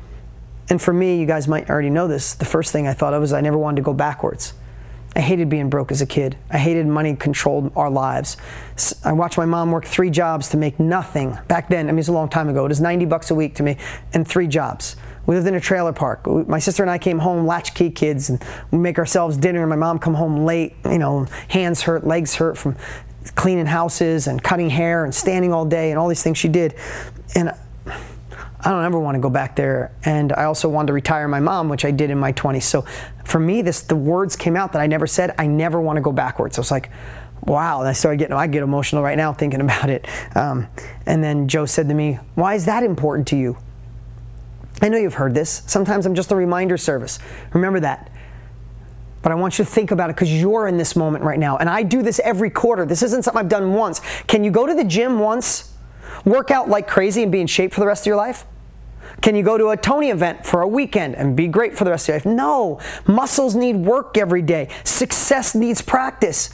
Speaker 2: And for me, you guys might already know this, the first thing I thought of was I never wanted to go backwards. I hated being broke as a kid. I hated money controlled our lives. I watched my mom work three jobs to make nothing. Back then, I mean, it's a long time ago. It was ninety bucks a week to me, and three jobs. We lived in a trailer park. My sister and I came home, latchkey kids, and we make ourselves dinner, and my mom come home late, you know, hands hurt, legs hurt from cleaning houses and cutting hair and standing all day and all these things she did. And I don't ever want to go back there. And I also wanted to retire my mom, which I did in my twenties. So for me, this the words came out that I never said. I never want to go backwards. I was like, wow. And I started getting, I get emotional right now thinking about it. Um, and then Joe said to me, why is that important to you? I know you've heard this. Sometimes I'm just a reminder service. Remember that. But I want you to think about it because you're in this moment right now. And I do this every quarter. This isn't something I've done once. Can you go to the gym once, work out like crazy, and be in shape for the rest of your life? Can you go to a Tony event for a weekend and be great for the rest of your life? No. Muscles need work every day. Success needs practice.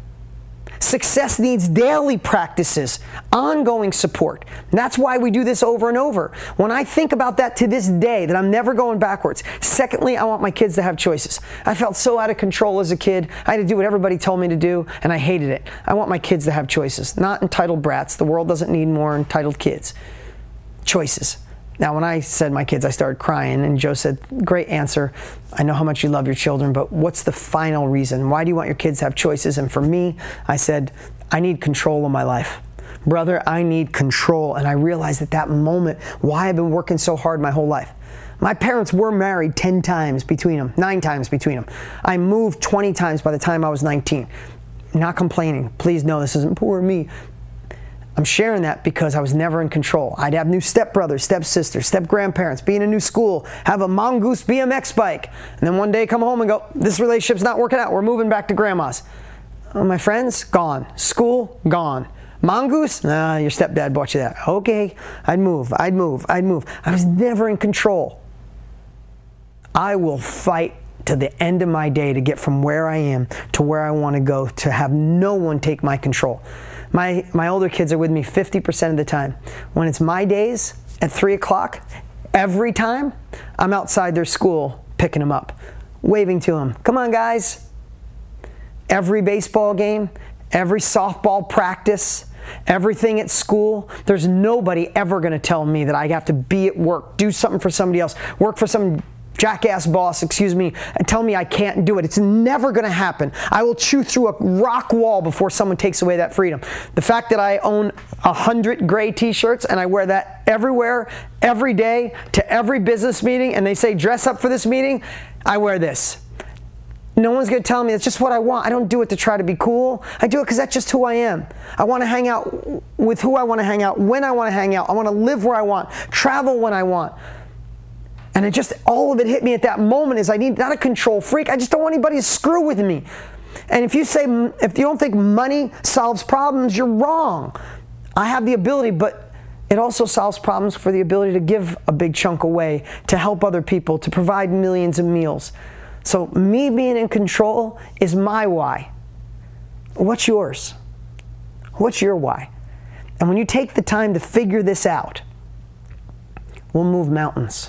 Speaker 2: Success needs daily practices, ongoing support. And that's why we do this over and over. When I think about that to this day, that I'm never going backwards. Secondly, I want my kids to have choices. I felt so out of control as a kid. I had to do what everybody told me to do, and I hated it. I want my kids to have choices, not entitled brats. The world doesn't need more entitled kids. Choices. Now, when I said my kids, I started crying, and Joe said, great answer. I know how much you love your children, but what's the final reason? Why do you want your kids to have choices? And for me, I said, I need control of my life. Brother, I need control. And I realized at that moment why I've been working so hard my whole life. My parents were married ten times between them, nine times between them. I moved twenty times by the time I was nineteen. Not complaining. Please know this isn't poor me. I'm sharing that because I was never in control. I'd have new stepbrothers, stepsisters, step-grandparents, be in a new school, have a Mongoose B M X bike, and then one day come home and go, this relationship's not working out, we're moving back to grandma's. Oh, my friends, gone. School, gone. Mongoose? Nah, your stepdad bought you that. Okay, I'd move, I'd move, I'd move. I was never in control. I will fight to the end of my day to get from where I am to where I want to go, to have no one take my control. My, my older kids are with me fifty percent of the time. When it's my days at three o'clock, every time, I'm outside their school picking them up, waving to them. Come on, guys. Every baseball game, every softball practice, everything at school, there's nobody ever going to tell me that I have to be at work, do something for somebody else, work for some jackass boss, excuse me, and tell me I can't do it. It's never going to happen. I will chew through a rock wall before someone takes away that freedom. The fact that I own a hundred gray t-shirts and I wear that everywhere, every day, to every business meeting, and they say dress up for this meeting, I wear this. No one's going to tell me it's just what I want. I don't do it to try to be cool. I do it because that's just who I am. I want to hang out with who I want to hang out, when I want to hang out. I want to live where I want, travel when I want. And it just, all of it hit me at that moment is I need, not a control freak, I just don't want anybody to screw with me. And if you say, if you don't think money solves problems, you're wrong. I have the ability, but it also solves problems for the ability to give a big chunk away, to help other people, to provide millions of meals. So me being in control is my why. What's yours? What's your why? And when you take the time to figure this out, we'll move mountains.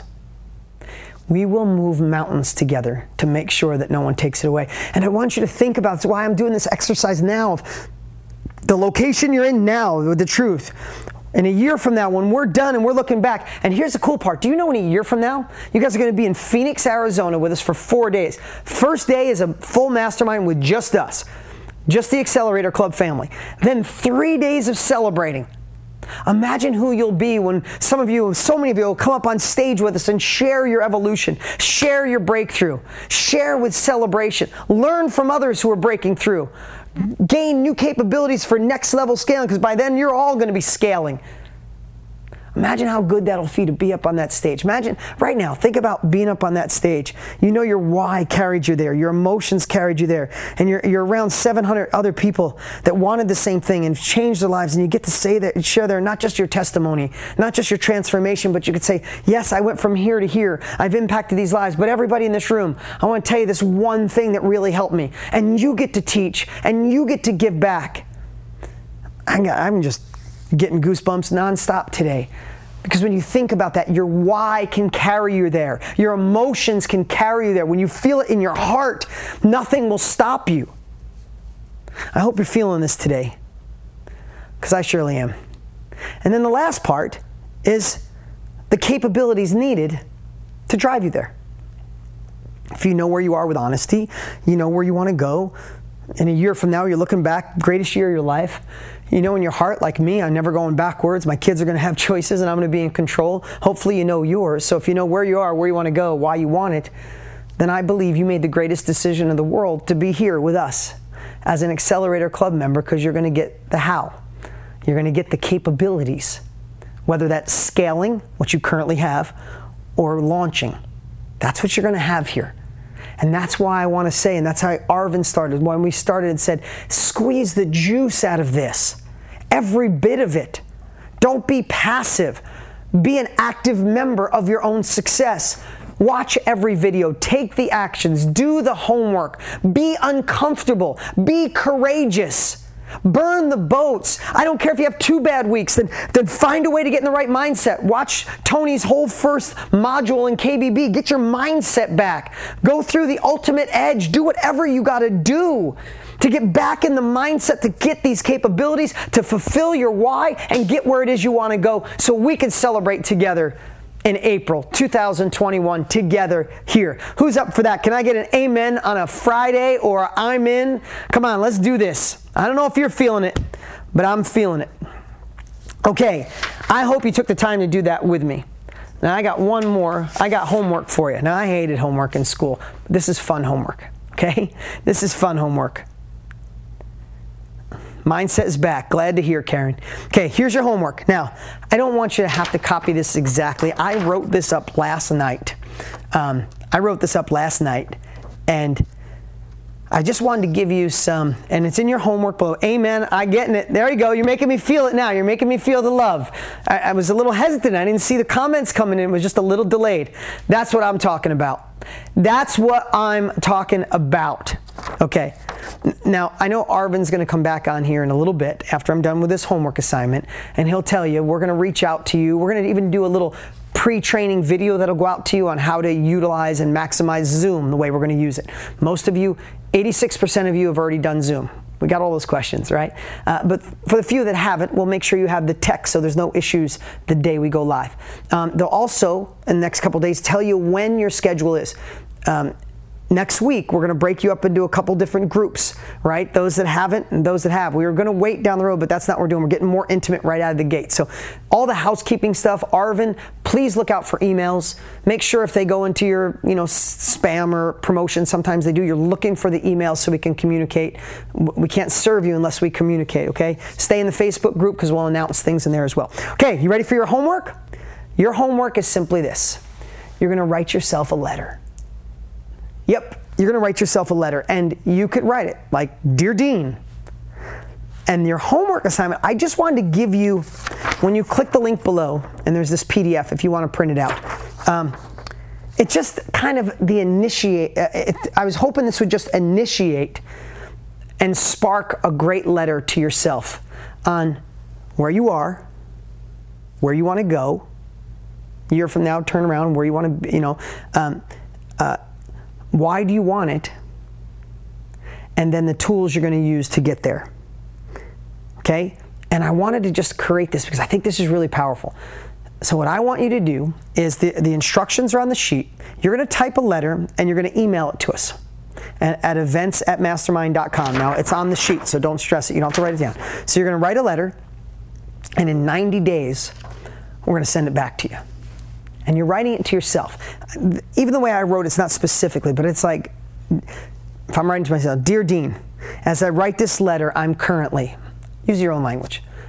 Speaker 2: We will move mountains together to make sure that no one takes it away. And I want you to think about, that's why I'm doing this exercise now, of the location you're in now with the truth. And a year from now, when we're done and we're looking back, and here's the cool part. Do you know in a year from now, you guys are going to be in Phoenix, Arizona with us for four days. First day is a full mastermind with just us, just the Accelerator Club family. Then three days of celebrating. Imagine who you'll be when some of you, so many of you will come up on stage with us and share your evolution, share your breakthrough, share with celebration, learn from others who are breaking through, gain new capabilities for next level scaling, because by then you're all going to be scaling. Imagine how good that'll feel to be up on that stage. Imagine right now, think about being up on that stage. You know your why carried you there. Your emotions carried you there. And you're, you're around seven hundred other people that wanted the same thing and changed their lives. And you get to say that and share there, not just your testimony, not just your transformation, but you could say, yes, I went from here to here. I've impacted these lives. But everybody in this room, I want to tell you this one thing that really helped me. And you get to teach and you get to give back. I'm just getting goosebumps nonstop today. Because when you think about that, your why can carry you there. Your emotions can carry you there. When you feel it in your heart, nothing will stop you. I hope you're feeling this today, because I surely am. And then the last part is the capabilities needed to drive you there. If you know where you are with honesty, you know where you want to go. In a year from now, you're looking back, greatest year of your life. You know in your heart, like me, I'm never going backwards. My kids are going to have choices and I'm going to be in control. Hopefully you know yours. So if you know where you are, where you want to go, why you want it, then I believe you made the greatest decision in the world to be here with us as an Accelerator Club member, because you're going to get the how. You're going to get the capabilities, whether that's scaling what you currently have or launching. That's what you're going to have here. And that's why I want to say, and that's how Arvin started. When we started and said, squeeze the juice out of this. Every bit of it. Don't be passive. Be an active member of your own success. Watch every video. Take the actions. Do the homework. Be uncomfortable. Be courageous. Burn the boats. I don't care if you have two bad weeks, then, then find a way to get in the right mindset. Watch Tony's whole first module in K B B. Get your mindset back. Go through the ultimate edge. Do whatever you got to do to get back in the mindset, to get these capabilities, to fulfill your why and get where it is you want to go, so we can celebrate together in April two thousand twenty-one together here. Who's up for that? Can I get an amen on a Friday or I'm in? Come on, let's do this. I don't know if you're feeling it, but I'm feeling it. Okay, I hope you took the time to do that with me. Now I got one more. I got homework for you. Now I hated homework in school, but this is fun homework, okay? This is fun homework. Mindset is back. Glad to hear, Karen. Okay, here's your homework. Now, I don't want you to have to copy this exactly. I wrote this up last night. Um, I wrote this up last night, and I just wanted to give you some, and it's in your homework below. Amen. I getting it. There you go. You're making me feel it now. You're making me feel the love. I, I was a little hesitant. I didn't see the comments coming in. It was just a little delayed. That's what I'm talking about. That's what I'm talking about. Okay. Now, I know Arvin's going to come back on here in a little bit after I'm done with this homework assignment, and he'll tell you, we're going to reach out to you. We're going to even do a little pre-training video that'll go out to you on how to utilize and maximize Zoom the way we're going to use it. Most of you, eighty-six percent of you have already done Zoom. We got all those questions, right? Uh, but for the few that haven't, we'll make sure you have the text so there's no issues the day we go live. Um, they'll also, in the next couple days, tell you when your schedule is. Um, Next week, we're going to break you up into a couple different groups, right? Those that haven't and those that have. We were going to wait down the road, but that's not what we're doing. We're getting more intimate right out of the gate. So all the housekeeping stuff, Arvin, please look out for emails. Make sure if they go into your, you know, spam or promotion, sometimes they do, you're looking for the emails so we can communicate. We can't serve you unless we communicate, okay? Stay in the Facebook group because we'll announce things in there as well. Okay, you ready for your homework? Your homework is simply this. You're going to write yourself a letter. Yep, you're going to write yourself a letter, and you could write it like, Dear Dean. And your homework assignment, I just wanted to give you, when you click the link below, and there's this P D F if you want to print it out, um, it just kind of the initiate, uh, it, I was hoping this would just initiate and spark a great letter to yourself on where you are, where you want to go, a year from now, turn around, where you want to, you know, um, uh, why do you want it? And then the tools you're going to use to get there. Okay? And I wanted to just create this because I think this is really powerful. So what I want you to do is the, the instructions are on the sheet. You're going to type a letter and you're going to email it to us at, at events at mastermind dot com. Now, it's on the sheet, so don't stress it. You don't have to write it down. So you're going to write a letter, and in ninety days, we're going to send it back to you. And you're writing it to yourself. Even the way I wrote it's not specifically, but it's like, if I'm writing to myself, Dear Dean, as I write this letter, I'm currently, use your own language,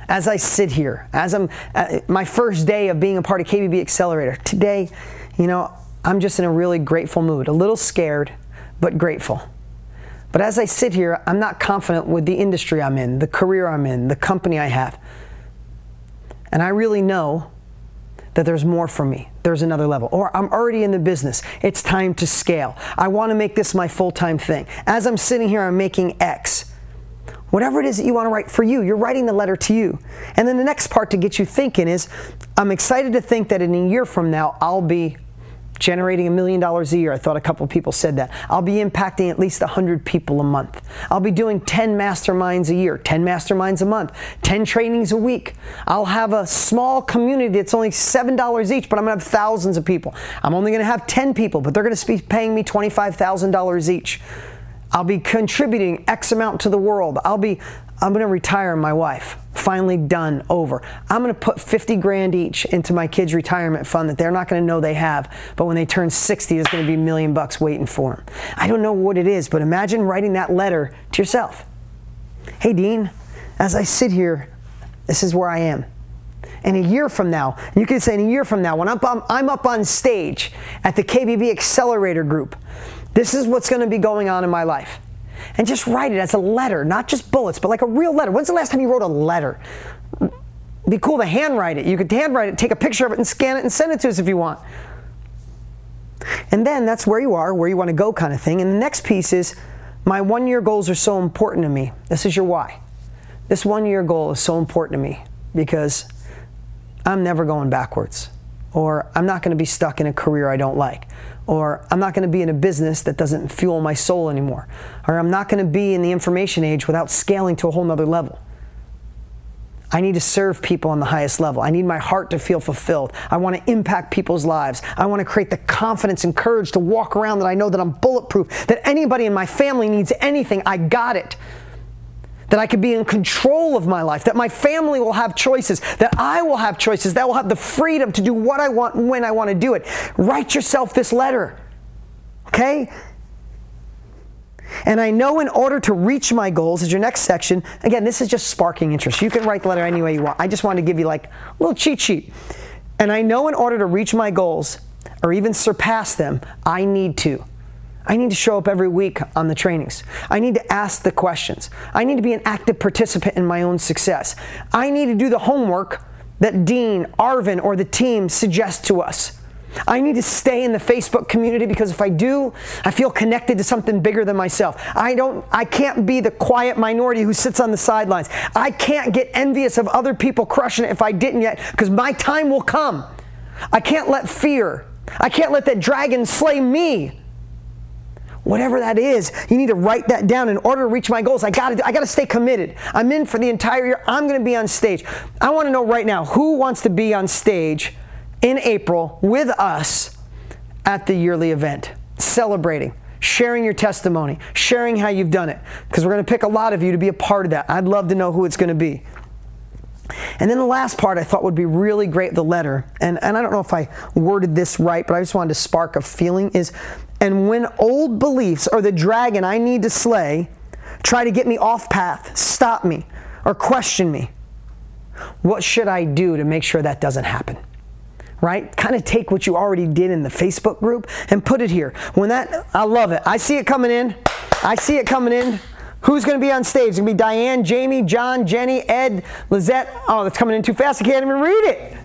Speaker 2: as I sit here, as I'm uh, my first day of being a part of K B B Accelerator, today, you know, I'm just in a really grateful mood, a little scared, but grateful. But as I sit here, I'm not confident with the industry I'm in, the career I'm in, the company I have. And I really know that there's more for me. There's another level. Or I'm already in the business. It's time to scale. I want to make this my full-time thing. As I'm sitting here, I'm making X. Whatever it is that you want to write for you, you're writing the letter to you. And then the next part to get you thinking is, I'm excited to think that in a year from now, I'll be generating a million dollars a year. I thought a couple people said that. I'll be impacting at least one hundred people a month. I'll be doing ten masterminds a year, ten masterminds a month, ten trainings a week. I'll have a small community that's only seven dollars each, but I'm going to have thousands of people. I'm only going to have ten people, but they're going to be paying me twenty-five thousand dollars each. I'll be contributing X amount to the world. I'll be, I'm going to retire my wife. Finally done, over. I'm going to put fifty grand each into my kids' retirement fund that they're not going to know they have, but when they turn sixty, there's going to be a million bucks waiting for them. I don't know what it is, but imagine writing that letter to yourself. Hey, Dean, as I sit here, this is where I am. And a year from now, you could say in a year from now, when I'm, I'm up on stage at the K B B Accelerator Group, this is what's going to be going on in my life. And just write it as a letter, not just bullets, but like a real letter. When's the last time you wrote a letter? It'd be cool to handwrite it. You could handwrite it, take a picture of it, and scan it and send it to us if you want. And then that's where you are, where you want to go kind of thing. And the next piece is, my one-year goals are so important to me. This is your why. This one-year goal is so important to me because I'm never going backwards. Or I'm not going to be stuck in a career I don't like. Or I'm not going to be in a business that doesn't fuel my soul anymore. Or I'm not going to be in the information age without scaling to a whole nother level. I need to serve people on the highest level. I need my heart to feel fulfilled. I want to impact people's lives. I want to create the confidence and courage to walk around that I know that I'm bulletproof, that anybody in my family needs anything, I got it. That I could be in control of my life, that my family will have choices, that I will have choices, that I will have the freedom to do what I want and when I want to do it. Write yourself this letter, okay? And I know in order to reach my goals, is your next section, again, this is just sparking interest. You can write the letter any way you want. I just want to give you like a little cheat sheet. And I know in order to reach my goals, or even surpass them, I need to. I need to show up every week on the trainings. I need to ask the questions. I need to be an active participant in my own success. I need to do the homework that Dean, Arvin, or the team suggest to us. I need to stay in the Facebook community because if I do, I feel connected to something bigger than myself. I don't, I can't be the quiet minority who sits on the sidelines. I can't get envious of other people crushing it if I didn't yet, because my time will come. I can't let fear, I can't let that dragon slay me. Whatever that is, you need to write that down. In order to reach my goals, I gotta, I gotta stay committed. I'm in for the entire year. I'm gonna be on stage. I wanna know right now, who wants to be on stage in April with us at the yearly event, celebrating, sharing your testimony, sharing how you've done it, because we're gonna pick a lot of you to be a part of that. I'd love to know who it's gonna be. And then the last part I thought would be really great, the letter, and, and I don't know if I worded this right, but I just wanted to spark a feeling, is, and when old beliefs or the dragon I need to slay try to get me off path, stop me, or question me, what should I do to make sure that doesn't happen? Right? Kind of take what you already did in the Facebook group and put it here. When that, I love it. I see it coming in. I see it coming in. Who's going to be on stage? It's going to be Diane, Jamie, John, Jenny, Ed, Lizette. Oh, that's coming in too fast. I can't even read it.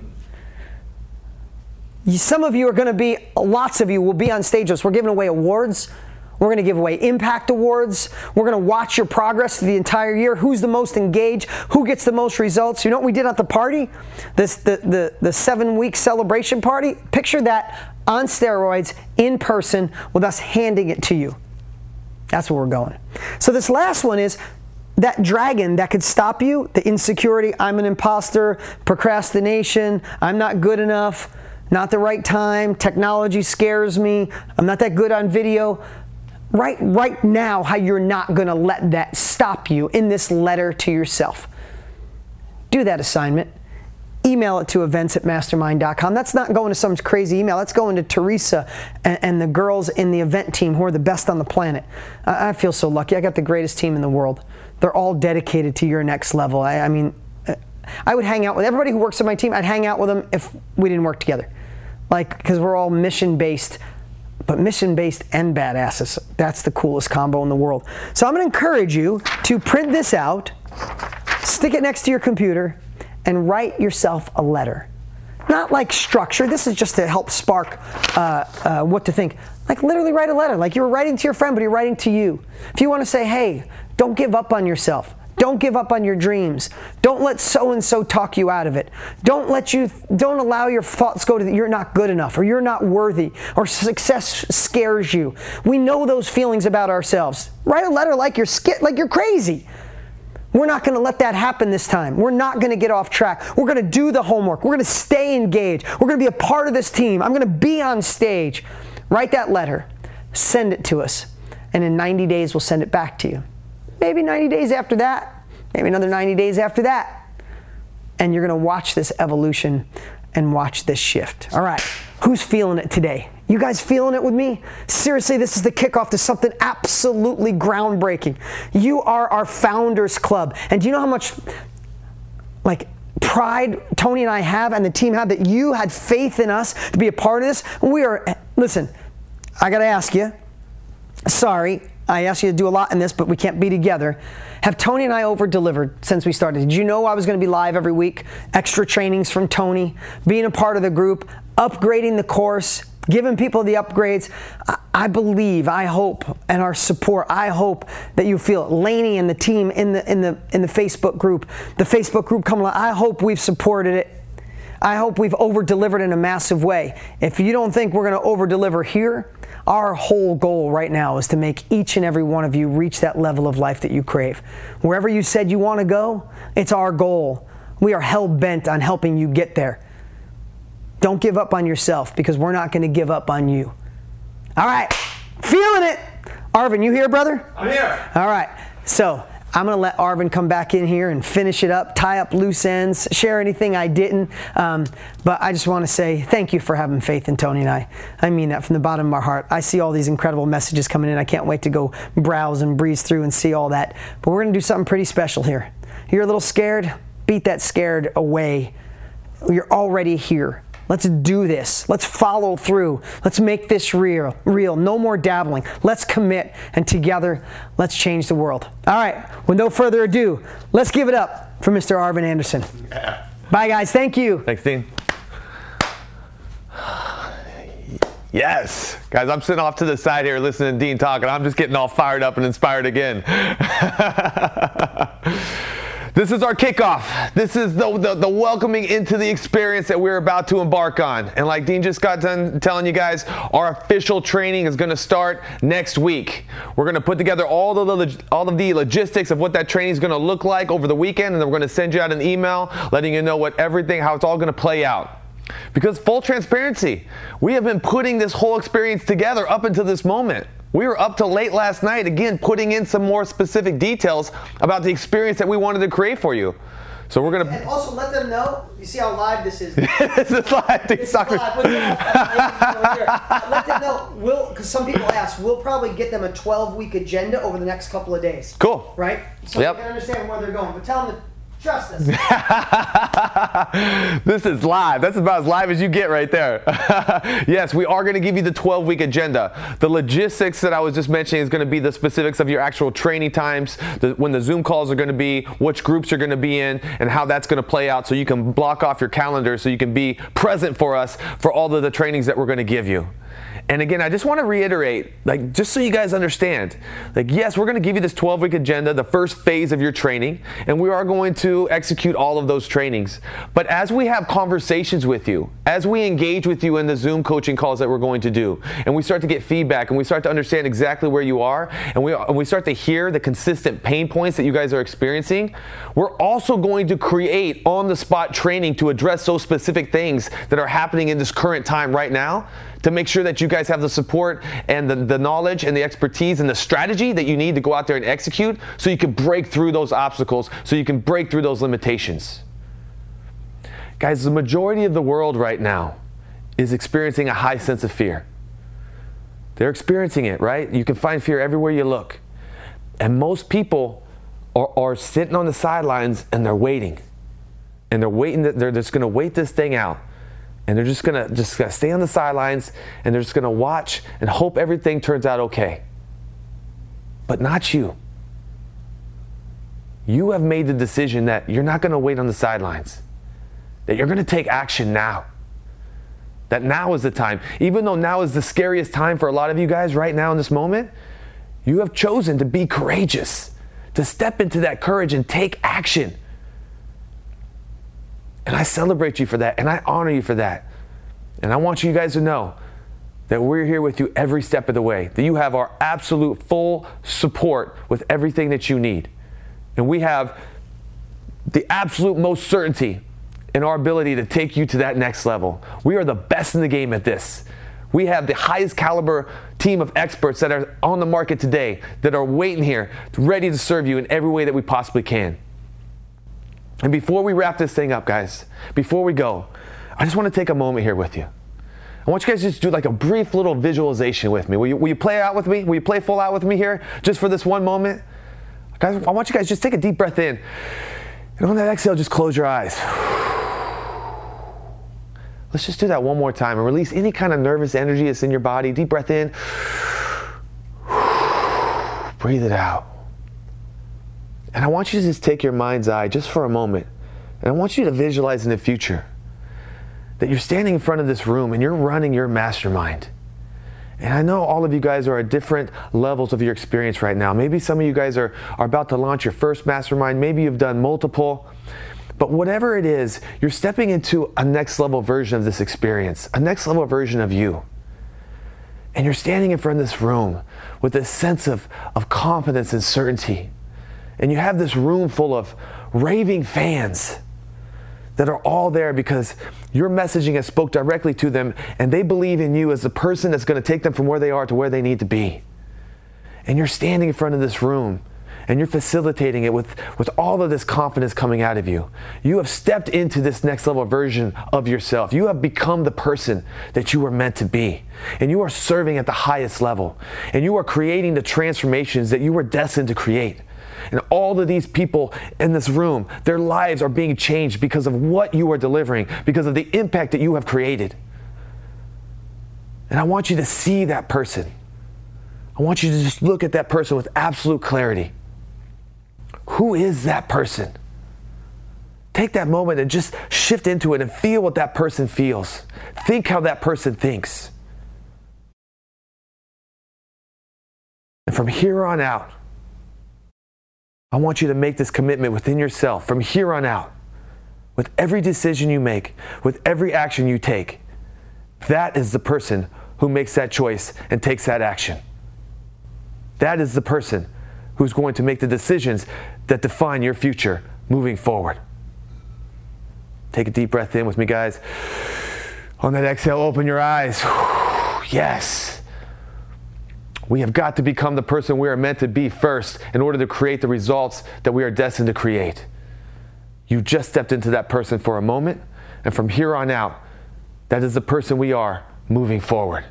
Speaker 2: Some of you are going to be, lots of you will be on stage with us. We're giving away awards. We're going to give away impact awards. We're going to watch your progress the entire year. Who's the most engaged? Who gets the most results? You know what we did at the party? This, the, the, the seven-week celebration party? Picture that on steroids, in person, with us handing it to you. That's where we're going. So this last one is that dragon that could stop you, the insecurity, I'm an imposter, procrastination, I'm not good enough, not the right time, technology scares me, I'm not that good on video. Write right now how you're not going to let that stop you in this letter to yourself. Do that assignment. Email it to events at mastermind dot com. That's not going to some crazy email. That's going to Teresa and, and the girls in the event team who are the best on the planet. I, I feel so lucky. I got the greatest team in the world. They're all dedicated to your next level. I, I mean, I would hang out with everybody who works on my team. I'd hang out with them if we didn't work together. Like, because we're all mission-based, but mission-based and badasses. That's the coolest combo in the world. So I'm going to encourage you to print this out, stick it next to your computer, and write yourself a letter. Not like structure. This is just to help spark uh, uh, what to think. Like literally write a letter. Like you were writing to your friend, but you're writing to you. If you want to say, hey, don't give up on yourself. Don't give up on your dreams. Don't let so-and-so talk you out of it. Don't let you, don't allow your thoughts go to the, you're not good enough, or you're not worthy, or success scares you. We know those feelings about ourselves. Write a letter like you're scared, like you're crazy. We're not going to let that happen this time. We're not going to get off track. We're going to do the homework. We're going to stay engaged. We're going to be a part of this team. I'm going to be on stage. Write that letter. Send it to us. And in ninety days, we'll send it back to you. Maybe ninety days after that. Maybe another ninety days after that. And you're going to watch this evolution and watch this shift. All right. Who's feeling it today? You guys feeling it with me? Seriously, this is the kickoff to something absolutely groundbreaking. You are our Founders Club. And do you know how much, like, pride Tony and I have and the team have that you had faith in us to be a part of this? We are, listen, I got to ask you, sorry, I asked you to do a lot in this, but we can't be together. Have Tony and I over-delivered since we started? Did you know I was going to be live every week? Extra trainings from Tony, being a part of the group, upgrading the course, giving people the upgrades. I believe, I hope, and our support, I hope that you feel it. Laney and the team in the in the in the Facebook group, the Facebook group coming along, I hope we've supported it. I hope we've over-delivered in a massive way. If you don't think we're going to over-deliver here, our whole goal right now is to make each and every one of you reach that level of life that you crave. Wherever you said you want to go, it's our goal. We are hell-bent on helping you get there. Don't give up on yourself, because we're not going to give up on you. All right. Feeling it. Arvin, you here, brother?
Speaker 1: I'm here.
Speaker 2: All right. So I'm going to let Arvin come back in here and finish it up, tie up loose ends, share anything I didn't. Um, but I just want to say thank you for having faith in Tony and I. I mean that from the bottom of my heart. I see all these incredible messages coming in. I can't wait to go browse and breeze through and see all that. But we're going to do something pretty special here. You're a little scared? Beat that scared away. You're already here. Let's do this. Let's follow through. Let's make this real. Real. No more dabbling. Let's commit, and together, let's change the world. All right. With no further ado, let's give it up for Mister Arvin Anderson. Yeah. Bye, guys. Thank you.
Speaker 1: Thanks, Dean. Yes. Guys, I'm sitting off to the side here listening to Dean talk, and I'm just getting all fired up and inspired again. This is our kickoff. This is the, the, the welcoming into the experience that we're about to embark on. And like Dean just got done telling you guys, our official training is going to start next week. We're going to put together all, the, all of the logistics of what that training is going to look like over the weekend, and then we're going to send you out an email letting you know what everything, how it's all going to play out. Because full transparency, we have been putting this whole experience together up until this moment. We were up till late last night, again, putting in some more specific details about the experience that we wanted to create for you. So we're going to...
Speaker 2: And also let them know, you see how live this is.
Speaker 1: This is live.
Speaker 2: This is live. Let them know, we'll, because some people ask, we'll probably get them a twelve-week agenda over the next couple of days.
Speaker 1: Cool.
Speaker 2: Right? So
Speaker 1: yep.
Speaker 2: they can understand where they're going. But tell them to trust us.
Speaker 1: This is live. That's about as live as you get right there. Yes, we are going to give you the twelve-week agenda. The logistics that I was just mentioning is going to be the specifics of your actual training times, the, when the Zoom calls are going to be, which groups you're going to be in, and how that's going to play out so you can block off your calendar so you can be present for us for all of the trainings that we're going to give you. And again, I just want to reiterate, like, just so you guys understand, like, yes, we're going to give you this twelve-week agenda, the first phase of your training, and we are going to execute all of those trainings. But as we have conversations with you, as we engage with you in the Zoom coaching calls that we're going to do, and we start to get feedback, and we start to understand exactly where you are, and we, and we start to hear the consistent pain points that you guys are experiencing, we're also going to create on-the-spot training to address those specific things that are happening in this current time right now, to make sure that you guys have the support and the, the knowledge and the expertise and the strategy that you need to go out there and execute so you can break through those obstacles, so you can break through those limitations. Guys, the majority of the world right now is experiencing a high sense of fear. They're experiencing it, right? You can find fear everywhere you look. And most people are, are sitting on the sidelines and they're waiting. and they're waiting, they're just going to wait this thing out. And they're just going to just gonna stay on the sidelines, and they're just going to watch and hope everything turns out okay. But not you. You have made the decision that you're not going to wait on the sidelines, that you're going to take action now. That now is the time. Even though now is the scariest time for a lot of you guys right now in this moment, you have chosen to be courageous, to step into that courage and take action. And I celebrate you for that, and I honor you for that. And I want you guys to know that we're here with you every step of the way, that you have our absolute full support with everything that you need. And we have the absolute most certainty in our ability to take you to that next level. We are the best in the game at this. We have the highest caliber team of experts that are on the market today that are waiting here, ready to serve you in every way that we possibly can. And before we wrap this thing up, guys, before we go, I just want to take a moment here with you. I want you guys to just do like a brief little visualization with me. Will you, will you play out with me? Will you play full out with me here just for this one moment? Guys, I want you guys just take a deep breath in. And on that exhale, just close your eyes. Let's just do that one more time and release any kind of nervous energy that's in your body. Deep breath in. Breathe it out. And I want you to just take your mind's eye just for a moment. And I want you to visualize in the future that you're standing in front of this room and you're running your mastermind. And I know all of you guys are at different levels of your experience right now. Maybe some of you guys are, are about to launch your first mastermind. Maybe you've done multiple. But whatever it is, you're stepping into a next level version of this experience, a next level version of you. And you're standing in front of this room with this sense of, of confidence and certainty. And you have this room full of raving fans that are all there because your messaging has spoke directly to them, and they believe in you as the person that's going to take them from where they are to where they need to be. And you're standing in front of this room, and you're facilitating it with, with all of this confidence coming out of you. You have stepped into this next level version of yourself. You have become the person that you were meant to be. And you are serving at the highest level. And you are creating the transformations that you were destined to create. And all of these people in this room, their lives are being changed because of what you are delivering, because of the impact that you have created. And I want you to see that person. I want you to just look at that person with absolute clarity. Who is that person? Take that moment and just shift into it and feel what that person feels. Think how that person thinks. And from here on out, I want you to make this commitment within yourself from here on out. With every decision you make, with every action you take, that is the person who makes that choice and takes that action. That is the person who's going to make the decisions that define your future moving forward. Take a deep breath in with me, guys. On that exhale, open your eyes. Yes. We have got to become the person we are meant to be first in order to create the results that we are destined to create. You just stepped into that person for a moment, and from here on out, that is the person we are moving forward.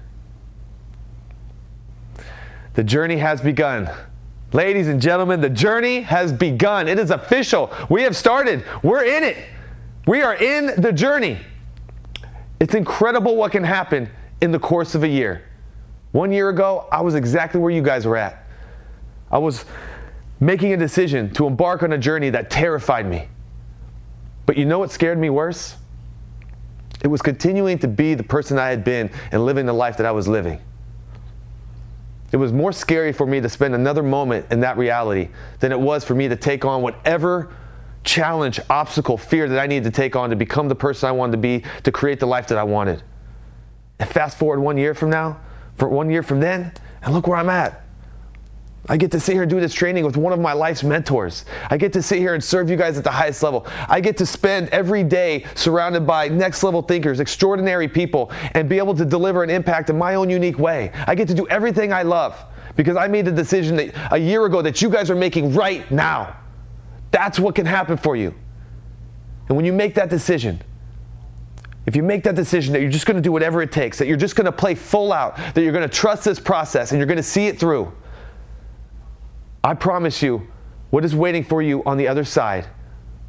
Speaker 1: The journey has begun. Ladies and gentlemen, the journey has begun. It is official. We have started. We're in it. We are in the journey. It's incredible what can happen in the course of a year. One year ago, I was exactly where you guys were at. I was making a decision to embark on a journey that terrified me. But you know what scared me worse? It was continuing to be the person I had been and living the life that I was living. It was more scary for me to spend another moment in that reality than it was for me to take on whatever challenge, obstacle, fear that I needed to take on to become the person I wanted to be, to create the life that I wanted. And fast forward one year from now, for one year from then, and look where I'm at. I get to sit here and do this training with one of my life's mentors. I get to sit here and serve you guys at the highest level. I get to spend every day surrounded by next level thinkers, extraordinary people, and be able to deliver an impact in my own unique way. I get to do everything I love because I made the decision that a year ago that you guys are making right now. That's what can happen for you. And when you make that decision, if you make that decision that you're just going to do whatever it takes, that you're just going to play full out, that you're going to trust this process and you're going to see it through, I promise you, what is waiting for you on the other side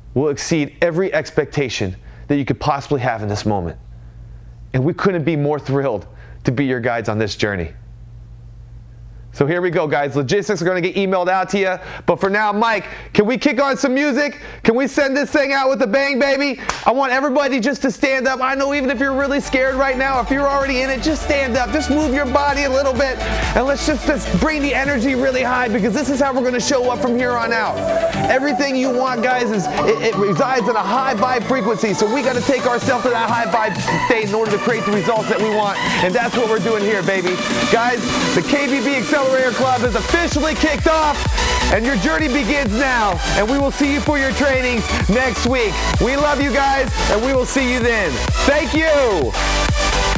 Speaker 1: will exceed every expectation that you could possibly have in this moment. And we couldn't be more thrilled to be your guides on this journey. So here we go, guys. Logistics are going to get emailed out to you. But for now, Mike, can we kick on some music? Can we send this thing out with a bang, baby? I want everybody just to stand up. I know even if you're really scared right now, if you're already in it, just stand up. Just move your body a little bit. And let's just, just bring the energy really high, because this is how we're going to show up from here on out. Everything you want, guys, is it, it resides in a high vibe frequency. So we got to take ourselves to that high vibe state in order to create the results that we want. And that's what we're doing here, baby. Guys, the K B B Accelerator Club is officially kicked off, and your journey begins now. And we will see you for your trainings next week. We love you guys, and we will see you then. Thank you.